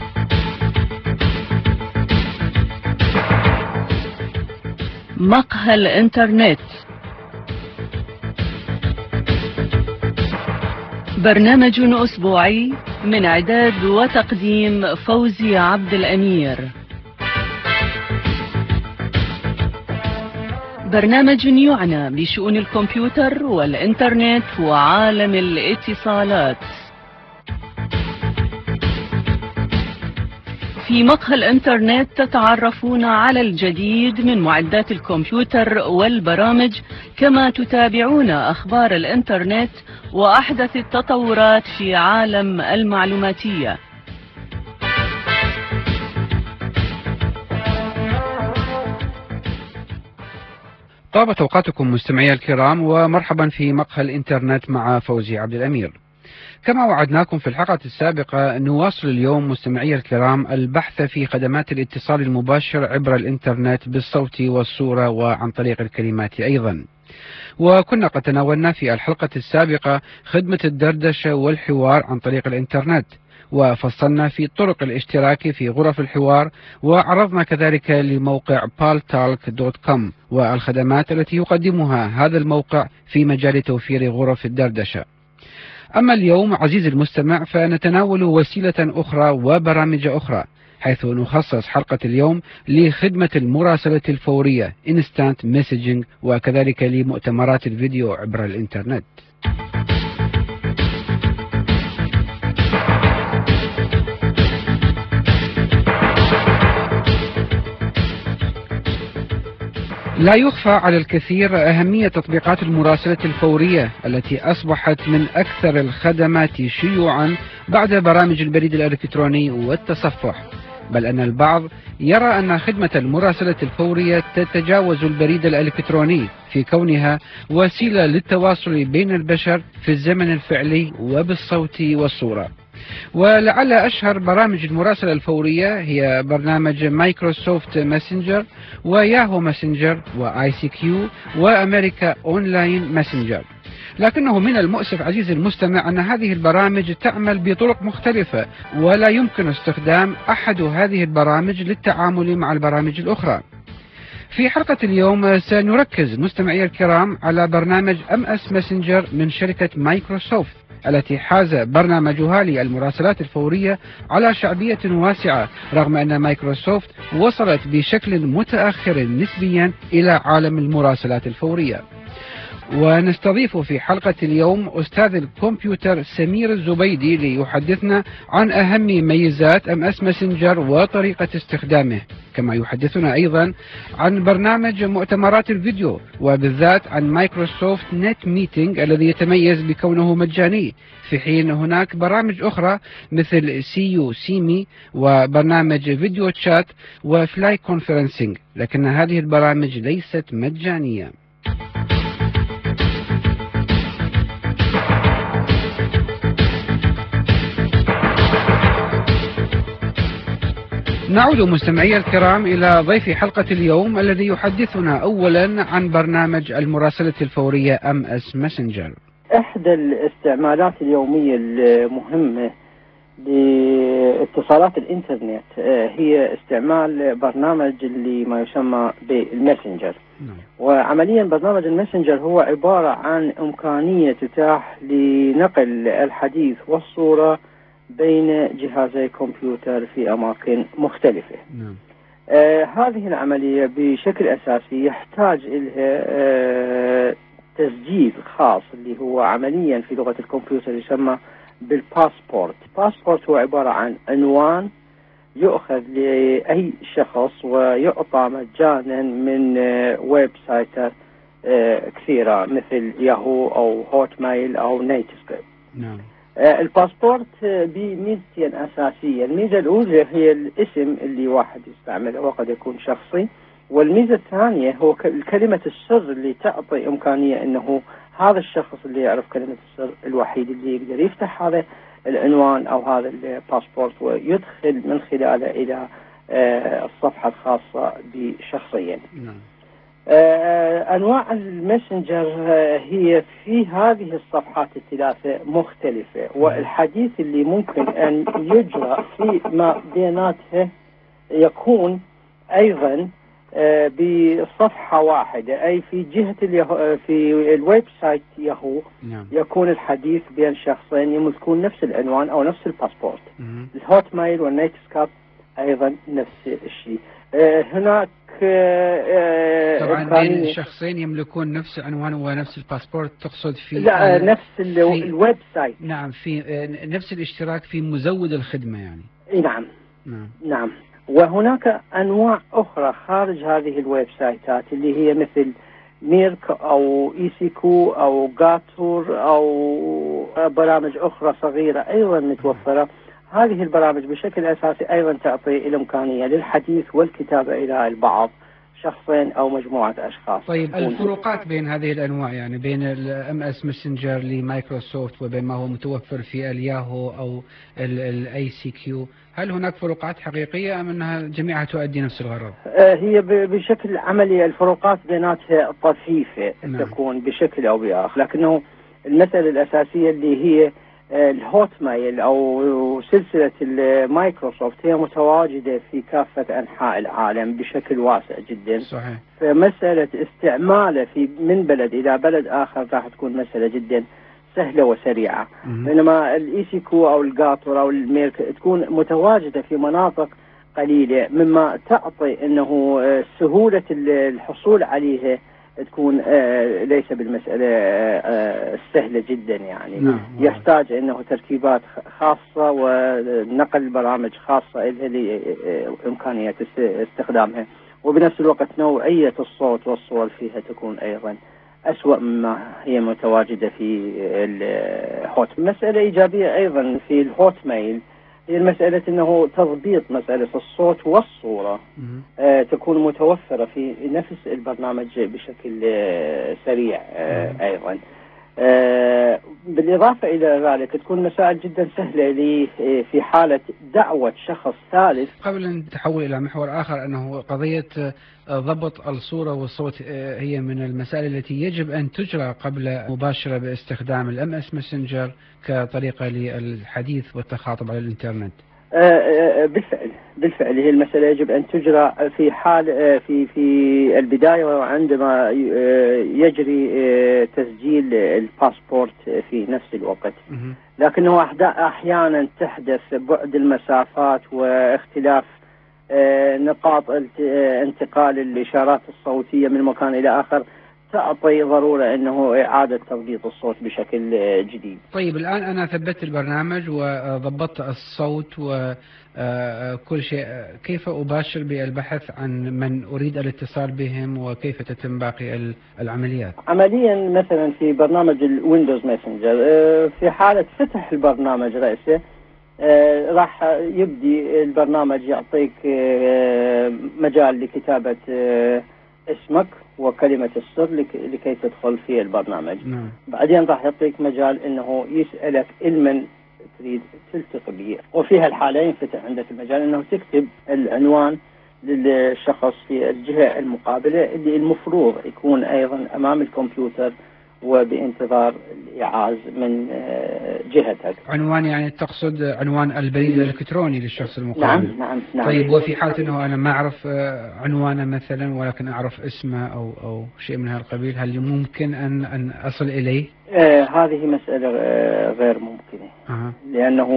Speaker 1: مقهى الإنترنت، برنامج أسبوعي من إعداد وتقديم فوزي عبد الأمير. برنامج يعنى بشؤون الكمبيوتر والإنترنت وعالم الاتصالات. في مقهى الإنترنت تتعرفون على الجديد من معدات الكمبيوتر والبرامج، كما تتابعون أخبار الإنترنت وأحدث التطورات في عالم المعلوماتية.
Speaker 2: طابت أوقاتكم مستمعي الكرام، ومرحبا في مقهى الإنترنت مع فوزي عبد الأمير. كما وعدناكم في الحلقة السابقة، نواصل اليوم مستمعي الكرام البحث في خدمات الاتصال المباشر عبر الإنترنت بالصوت والصورة وعن طريق الكلمات أيضا. وكنا قد تناولنا في الحلقة السابقة خدمة الدردشة والحوار عن طريق الإنترنت، وفصلنا في طرق الاشتراك في غرف الحوار، وعرضنا كذلك لموقع بالتالك دوت كوم والخدمات التي يقدمها هذا الموقع في مجال توفير غرف الدردشة. أما اليوم عزيزي المستمع فنتناول وسيلة أخرى وبرامج أخرى، حيث نخصص حلقة اليوم لخدمة المراسلة الفورية Instant Messaging، وكذلك لمؤتمرات الفيديو عبر الإنترنت. لا يخفى على الكثير أهمية تطبيقات المراسلة الفورية التي أصبحت من أكثر الخدمات شيوعا بعد برامج البريد الإلكتروني والتصفح، بل أن البعض يرى أن خدمة المراسلة الفورية تتجاوز البريد الإلكتروني في كونها وسيلة للتواصل بين البشر في الزمن الفعلي وبالصوت والصورة. ولعل أشهر برامج المراسلة الفورية هي برنامج مايكروسوفت ماسنجر وياهو ماسنجر وآي سي كيو وأمريكا أونلاين ماسنجر. لكنه من المؤسف عزيزي المستمع أن هذه البرامج تعمل بطرق مختلفة، ولا يمكن استخدام أحد هذه البرامج للتعامل مع البرامج الأخرى. في حلقة اليوم سنركز مستمعي الكرام على برنامج ام اس ماسنجر من شركة مايكروسوفت، التي حاز برنامجها للمراسلات الفورية على شعبية واسعة، رغم أن مايكروسوفت وصلت بشكل متأخر نسبيا إلى عالم المراسلات الفورية. ونستضيف في حلقة اليوم أستاذ الكمبيوتر سمير الزبيدي ليحدثنا عن أهم ميزات ام اس ماسنجر وطريقة استخدامه، كما يحدثنا أيضا عن برنامج مؤتمرات الفيديو، وبالذات عن مايكروسوفت نت ميتينج الذي يتميز بكونه مجاني، في حين هناك برامج أخرى مثل سي يو سيمي وبرنامج فيديو تشات وفلاي كونفرنسينج، لكن هذه البرامج ليست مجانية. نعود مستمعي الكرام إلى ضيف حلقة اليوم الذي يحدثنا أولا عن برنامج المراسلة الفورية ام اس ماسنجر.
Speaker 13: إحدى الاستعمالات اليومية المهمة لاتصالات الإنترنت هي استعمال برنامج اللي ما يسمى بالماسنجر. وعمليا برنامج الماسنجر هو عبارة عن إمكانية تتاح لنقل الحديث والصورة بين جهازي كمبيوتر في أماكن مختلفة.
Speaker 2: نعم.
Speaker 13: آه هذه العملية بشكل أساسي يحتاج إلها آه تسجيل خاص اللي هو عمليا في لغة الكمبيوتر يسمى بالباسبورت. الباسبورت هو عبارة عن عنوان يؤخذ لأي شخص ويعطى مجانا من آه ويب سايتات آه كثيرة مثل ياهو أو هوت مايل أو نيتسكيب.
Speaker 2: نعم.
Speaker 13: آه الباسبورت آه بميزتين أساسية. الميزة الأولى هي الاسم اللي واحد يستعمله وقد يكون شخصي، والميزة الثانية هو كلمة السر اللي تعطي إمكانية أنه هذا الشخص اللي يعرف كلمة السر الوحيد اللي يقدر يفتح هذا العنوان أو هذا الباسبورت ويدخل من خلاله إلى آه الصفحة الخاصة بشخصيا.
Speaker 2: نعم.
Speaker 13: آه أنواع الماسنجر آه هي في هذه الصفحات الثلاثة مختلفة، والحديث اللي ممكن أن يجرى في ما بيناتها يكون أيضا آه بصفحة واحدة، أي في جهة اليهو في الويب سايت ياهو.
Speaker 2: نعم.
Speaker 13: يكون الحديث بين شخصين يملكون نفس العنوان أو نفس الباسبورت. الهوت مايل والنيتسكاب أيضا نفس الشيء. آه هناك آه
Speaker 2: طبعا بين الشخصين يملكون نفس العنوان ونفس الباسبورت، تقصد في
Speaker 13: لا نفس الويب سايت.
Speaker 2: نعم، في آه نفس الاشتراك في مزود الخدمة يعني.
Speaker 13: نعم.
Speaker 2: نعم.
Speaker 13: نعم. وهناك أنواع أخرى خارج هذه الويب سايتات اللي هي مثل ميرك أو إيسيكو أو غاتور أو برامج أخرى صغيرة أيضا متوفرة. هذه البرامج بشكل أساسي أيضا تعطي الإمكانية للحديث والكتابة إلى البعض، شخصين أو مجموعة أشخاص.
Speaker 2: طيب الفروقات بين هذه الأنواع يعني بين الام اس ماسنجر لمايكروسوفت وبين ما هو متوفر في الياهو أو الاي سي كيو، هل هناك فروقات حقيقية أم أنها جميعها تؤدي نفس الغرض؟
Speaker 13: آه هي بشكل عملي الفروقات بيناتها طفيفة. نعم. تكون بشكل أو بآخر، لكنه المسألة الأساسية اللي هي الهوت مايل أو سلسلة المايكروسوفت هي متواجدة في كافة أنحاء العالم بشكل واسع جدا.
Speaker 2: صحيح.
Speaker 13: فمسألة استعماله في من بلد إلى بلد آخر راح تكون مسألة جدا سهلة وسريعة. بينما الإيسيكو أو الغاتور أو الميرك تكون متواجدة في مناطق قليلة، مما تعطي أنه سهولة الحصول عليها تكون آه ليس بالمسألة آه سهلة جدا يعني.
Speaker 2: نعم.
Speaker 13: يحتاج أنه تركيبات خاصة ونقل برامج خاصة إلها لإمكانية استخدامها، وبنفس الوقت نوعية الصوت والصور فيها تكون أيضا أسوأ مما هي متواجدة في الهوت. مسألة إيجابية أيضا في الهوت ميل هي المسألة أنه تضبيط مسألة الصوت والصورة آه تكون متوفرة في نفس البرنامج بشكل آه سريع آه أيضا. آه بالإضافة إلى ذلك تكون مسائل جدا سهلة لي في حالة دعوة شخص ثالث.
Speaker 2: قبل أن نتحول إلى محور آخر، أنه قضية ضبط الصورة والصوت هي من المسائل التي يجب أن تجرى قبل مباشرة باستخدام الام اس ماسنجر كطريقة للحديث والتخاطب على الإنترنت.
Speaker 13: بالفعل بالفعل هي المسألة يجب أن تجرى في حال في في البداية وعندما يجري تسجيل الباسبورت في نفس الوقت. لكنه أحيانا تحدث بعد المسافات واختلاف نقاط انتقال الإشارات الصوتية من مكان إلى آخر تعطي ضرورة أنه إعادة تضبيط الصوت بشكل جديد.
Speaker 2: طيب الآن أنا ثبت البرنامج وضبطت الصوت وكل شيء، كيف أباشر بالبحث عن من أريد الاتصال بهم وكيف تتم باقي العمليات؟
Speaker 13: عمليا مثلا في برنامج الويندوز ماسنجر في حالة فتح البرنامج رأسه آه راح يبدي البرنامج يعطيك آه مجال لكتابة آه اسمك وكلمة السر لكي تدخل في البرنامج.
Speaker 2: نعم.
Speaker 13: بعدين راح يعطيك مجال انه يسألك المن تريد تلتقي به، وفي هالحالة ينفتح عندك المجال انه تكتب العنوان للشخص في الجهة المقابلة اللي المفروض يكون ايضا امام الكمبيوتر وبانتظار الإعاز من جهتك.
Speaker 2: عنوان يعني تقصد عنوان البريد الإلكتروني للشخص المقابل؟
Speaker 13: نعم نعم نعم.
Speaker 2: طيب وفي حالة أنه أنا ما أعرف عنوانه مثلا ولكن أعرف اسمه أو أو شيء من هذا القبيل، هل ممكن أن أن أصل إليه؟
Speaker 13: آه هذه مسألة آه غير ممكنة.
Speaker 2: أه.
Speaker 13: لأنه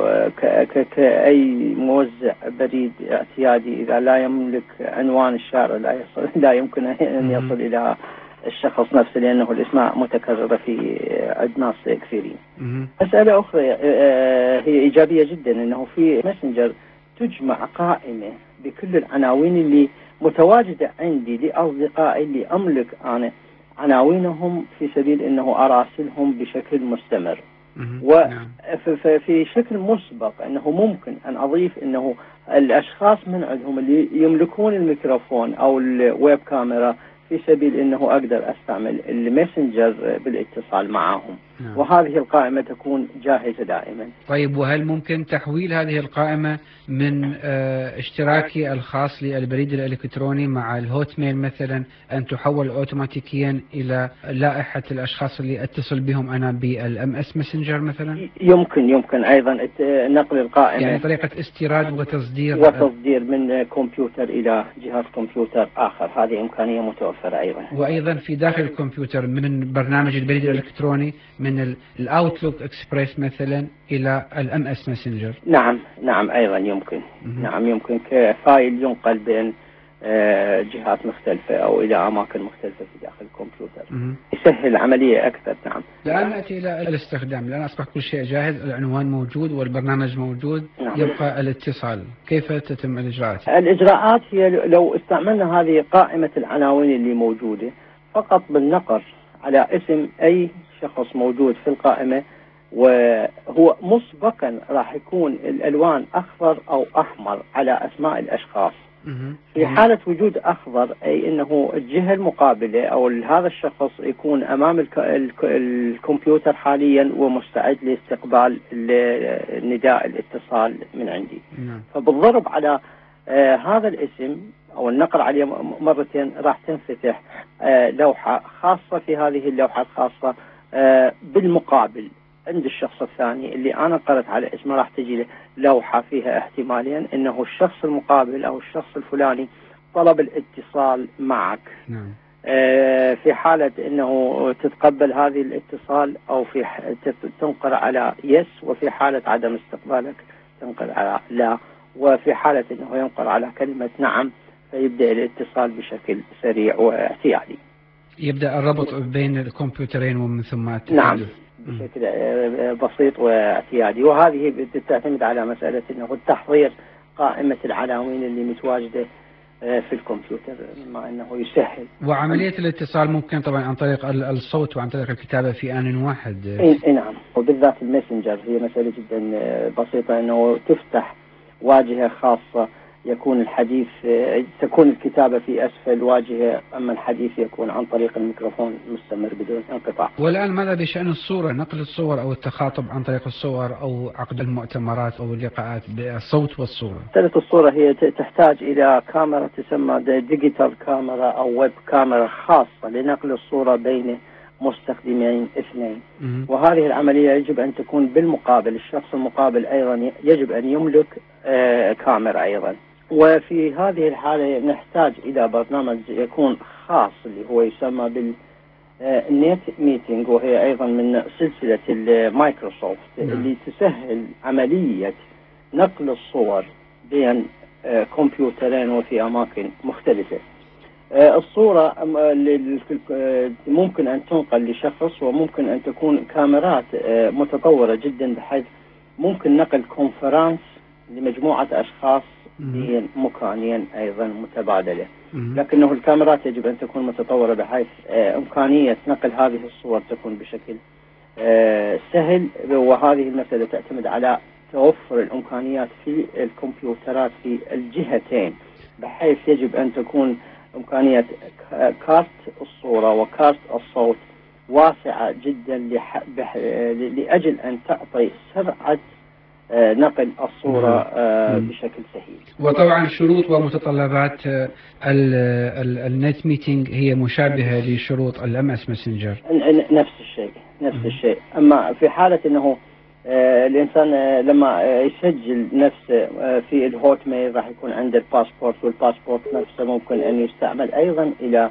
Speaker 13: كأي موزع بريد اعتيادي إذا لا يملك عنوان الشارع لا يصل لا يمكن أن يصل أه. إلى الشخص نفسه، لأنه الأسماء متكررة في عند ناس كثيرين. مسألة أخرى هي إيجابية جدا، أنه في ماسنجر تجمع قائمة بكل العناوين اللي متواجدة عندي لأصدقائي اللي أملك أنا عناوينهم في سبيل أنه أراسلهم بشكل مستمر. وفي شكل مسبق أنه ممكن أن أضيف أنه الأشخاص من عندهم اللي يملكون الميكروفون أو الويب كاميرا في سبيل أنه أقدر أستعمل الماسنجر بالاتصال معهم. نعم. وهذه القائمة تكون جاهزة دائما.
Speaker 2: طيب وهل ممكن تحويل هذه القائمة من اه اشتراكي الخاص للبريد الإلكتروني مع الهوت ميل مثلا أن تحول أوتوماتيكيا إلى لائحة الأشخاص اللي أتصل بهم أنا بالام اس ماسنجر مثلا؟
Speaker 13: يمكن يمكن أيضا نقل القائمة،
Speaker 2: يعني طريقة استيراد وتصدير
Speaker 13: وتصدير من كمبيوتر إلى جهاز كمبيوتر آخر، هذه إمكانية متوفرة أيضا.
Speaker 2: وأيضا في داخل الكمبيوتر من برنامج البريد الإلكتروني من الأوتلوك إكسبريس مثلا إلى الام اس ماسنجر.
Speaker 13: نعم نعم أيضا يمكن. م- نعم يمكن كفايل ينقل بين جهات مختلفة أو إلى أماكن مختلفة في داخل الكمبيوتر. م- يسهل العملية أكثر. نعم.
Speaker 2: الآن نأتي إلى الاستخدام، الآن أصبح كل شيء جاهز، العنوان موجود والبرنامج موجود. نعم. يبقى الاتصال، كيف تتم الإجراءات؟
Speaker 13: الإجراءات هي لو استعملنا هذه قائمة العناوين اللي موجودة فقط بالنقر على اسم أي شخص موجود في القائمة، وهو مسبقا راح يكون الألوان أخضر أو أحمر على أسماء الأشخاص. في حالة وجود أخضر أي أنه الجهة المقابلة أو هذا الشخص يكون أمام الك... الك... الكمبيوتر حاليا ومستعد لاستقبال النداء الاتصال من عندي. فبالضرب على آه هذا الاسم أو النقر عليه مرتين راح تنفتح آه لوحة خاصة، في هذه اللوحة الخاصة آه بالمقابل عند الشخص الثاني اللي أنا قرأت على اسمه راح تجي لوحة فيها احتمالين أنه الشخص المقابل أو الشخص الفلاني طلب الاتصال معك. نعم. آه في حالة أنه تتقبل هذه الاتصال أو في تنقر على يس، وفي حالة عدم استقبالك تنقر على لا، وفي حالة أنه ينقر على كلمة نعم فيبدأ الاتصال بشكل سريع واحتيالي.
Speaker 2: يبدأ الربط بين الكمبيوترين ومن ثم التحدث.
Speaker 13: نعم بشكل بسيط واعتيادي. وهذه تعتمد على مسألة أنه التحضير قائمة العناوين اللي متواجدة في الكمبيوتر مما أنه يسهل.
Speaker 2: وعملية الاتصال ممكن طبعا عن طريق الصوت وعن طريق الكتابة في آن واحد.
Speaker 13: إيه نعم، وبالذات الماسنجر هي مسألة جدا بسيطة، أنه تفتح واجهة خاصة يكون الحديث تكون الكتابة في أسفل الواجهة، أما الحديث يكون عن طريق الميكروفون مستمر بدون انقطاع.
Speaker 2: والآن ماذا بشأن الصورة، نقل الصور أو التخاطب عن طريق الصور أو عقد المؤتمرات أو اللقاءات بالصوت والصورة؟
Speaker 13: مسألة الصورة هي تحتاج إلى كاميرا تسمى ديجيتال كاميرا أو ويب كاميرا خاصة لنقل الصورة بين مستخدمين اثنين. م- وهذه العملية يجب أن تكون بالمقابل، الشخص المقابل أيضا يجب أن يملك آه كاميرا أيضا. وفي هذه الحالة نحتاج إلى برنامج يكون خاص اللي هو يسمى بالنت ميتينج، وهي أيضا من سلسلة المايكروسوفت اللي تسهل عملية نقل الصور بين كمبيوترين وفي أماكن مختلفة. الصورة ممكن أن تنقل لشخص وممكن أن تكون كاميرات متطورة جدا بحيث ممكن نقل كونفرنس لمجموعة أشخاص بمكانين أيضا متبادلة، لكنه الكاميرات يجب أن تكون متطورة بحيث إمكانية نقل هذه الصور تكون بشكل سهل. وهذه المسألة تعتمد على توفر الإمكانيات في الكمبيوترات في الجهتين، بحيث يجب أن تكون إمكانية كارت الصورة وكارت الصوت واسعة جدا لأجل أن تعطي سرعة نقل الصورة بشكل سهل.
Speaker 2: وطبعا شروط ومتطلبات النت ميتينج هي مشابهة لشروط الام اس ماسنجر.
Speaker 13: نفس الشيء نفس الشيء. اما في حالة انه الانسان لما يسجل نفسه في الهوت ميل راح يكون عنده الباسبورت، والباسبورت نفسه ممكن ان يستعمل ايضا الى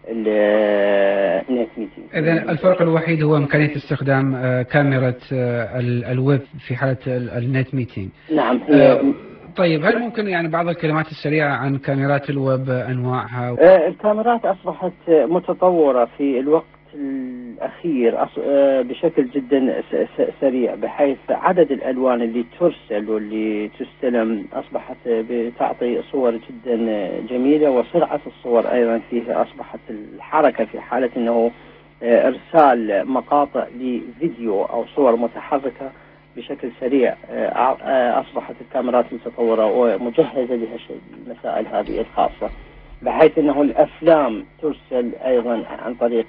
Speaker 13: النت ميتينج.
Speaker 2: إذا الفرق الوحيد هو إمكانية استخدام كاميرا الويب في حالة النت ميتينج.
Speaker 13: نعم. هي
Speaker 2: طيب هل ممكن يعني بعض الكلمات السريعة عن كاميرات الويب أنواعها؟
Speaker 13: الكاميرات أصبحت متطورة في الوقت الأخير بشكل جدا سريع، بحيث عدد الألوان اللي ترسل واللي تستلم أصبحت بتعطي صور جدا جميلة، وسرعة الصور أيضا فيها أصبحت الحركة في حالة أنه إرسال مقاطع لفيديو أو صور متحركة بشكل سريع. أصبحت الكاميرات متطورة ومجهزة لهالمسائل هذه الخاصة، بحيث أنه الأفلام ترسل أيضا عن طريق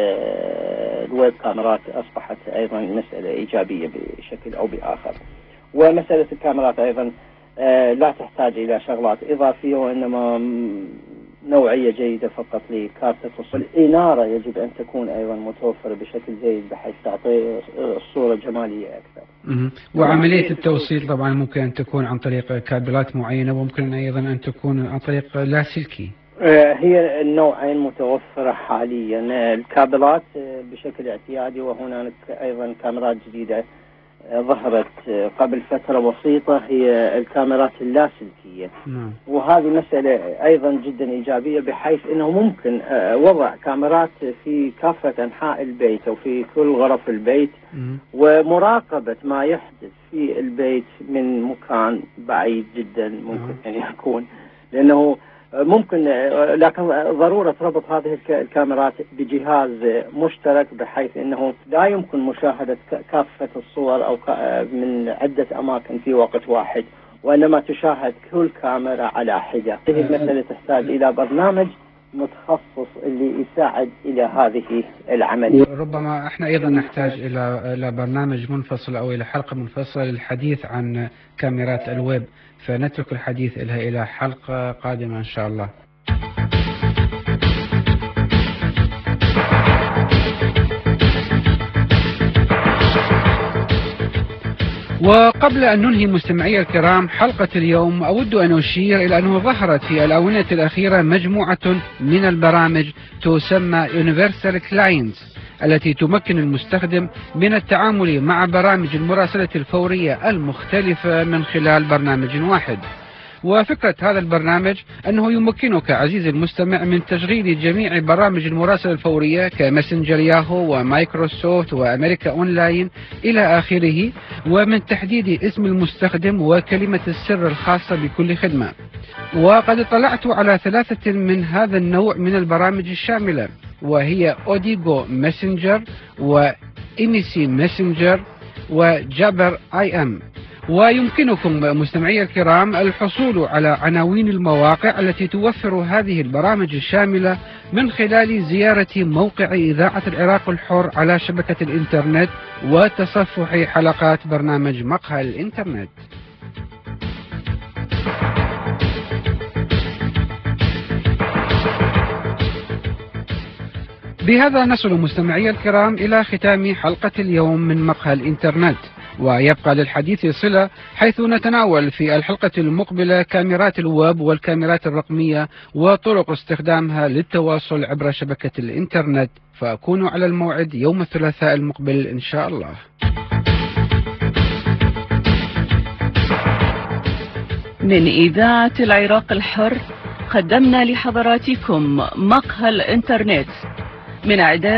Speaker 13: الويب كاميرات. أصبحت أيضا مسألة إيجابية بشكل أو بآخر. ومسألة الكاميرات أيضا لا تحتاج إلى شغلات إضافية، وإنما نوعية جيدة فقط لكارت التصوير. الإنارة يجب أن تكون أيضا متوفرة بشكل جيد بحيث تعطي الصورة جمالية أكثر.
Speaker 2: وعملية التوصيل طبعا ممكن أن تكون عن طريق كابلات معينة، وممكن أيضا أن تكون عن طريق لاسلكي.
Speaker 13: هي النوعين متوفرة حاليا، الكابلات بشكل اعتيادي، وهناك أيضا كاميرات جديدة ظهرت قبل فترة بسيطة هي الكاميرات اللاسلكية.
Speaker 2: نعم.
Speaker 13: وهذه مسألة أيضا جدا إيجابية، بحيث أنه ممكن وضع كاميرات في كافة أنحاء البيت أو في كل غرف البيت،
Speaker 2: م.
Speaker 13: ومراقبة ما يحدث في البيت من مكان بعيد جدا ممكن أن يكون، لأنه ممكن لكن ضرورة ربط هذه الكاميرات بجهاز مشترك، بحيث أنه لا يمكن مشاهدة كافة الصور أو من عدة أماكن في وقت واحد، وإنما تشاهد كل كاميرا على حدة. هذه المسألة تحتاج إلى برنامج متخصص اللي يساعد إلى هذه العملية.
Speaker 2: ربما احنا أيضا نحتاج إلى إلى برنامج منفصل أو إلى حلقة منفصلة للحديث عن كاميرات الويب، فنترك الحديث إلها إلى حلقة قادمة إن شاء الله. وقبل أن ننهي مستمعي الكرام حلقة اليوم، أود أن أشير إلى أنه ظهرت في الآونة الأخيرة مجموعة من البرامج تسمى Universal Clients، التي تمكن المستخدم من التعامل مع برامج المراسلة الفورية المختلفة من خلال برنامج واحد. وفكرة هذا البرنامج أنه يمكنك عزيزي المستمع من تشغيل جميع برامج المراسلة الفورية كماسنجر ياهو ومايكروسوفت وأمريكا أونلاين إلى آخره، ومن تحديد اسم المستخدم وكلمة السر الخاصة بكل خدمة. وقد اطلعت على ثلاثة من هذا النوع من البرامج الشاملة، وهي أوديغو ماسنجر وإيميسي ماسنجر وجابر آي أم. ويمكنكم مستمعي الكرام الحصول على عناوين المواقع التي توفر هذه البرامج الشاملة من خلال زيارة موقع إذاعة العراق الحر على شبكة الإنترنت وتصفح حلقات برنامج مقهى الإنترنت. بهذا نصل مستمعي الكرام إلى ختام حلقة اليوم من مقهى الإنترنت، ويبقى للحديث صلة حيث نتناول في الحلقة المقبلة كاميرات الويب والكاميرات الرقمية وطرق استخدامها للتواصل عبر شبكة الإنترنت، فأكون على الموعد يوم الثلاثاء المقبل إن شاء الله.
Speaker 1: من إذاعة العراق الحر قدمنا لحضراتكم مقهى الإنترنت من إعداد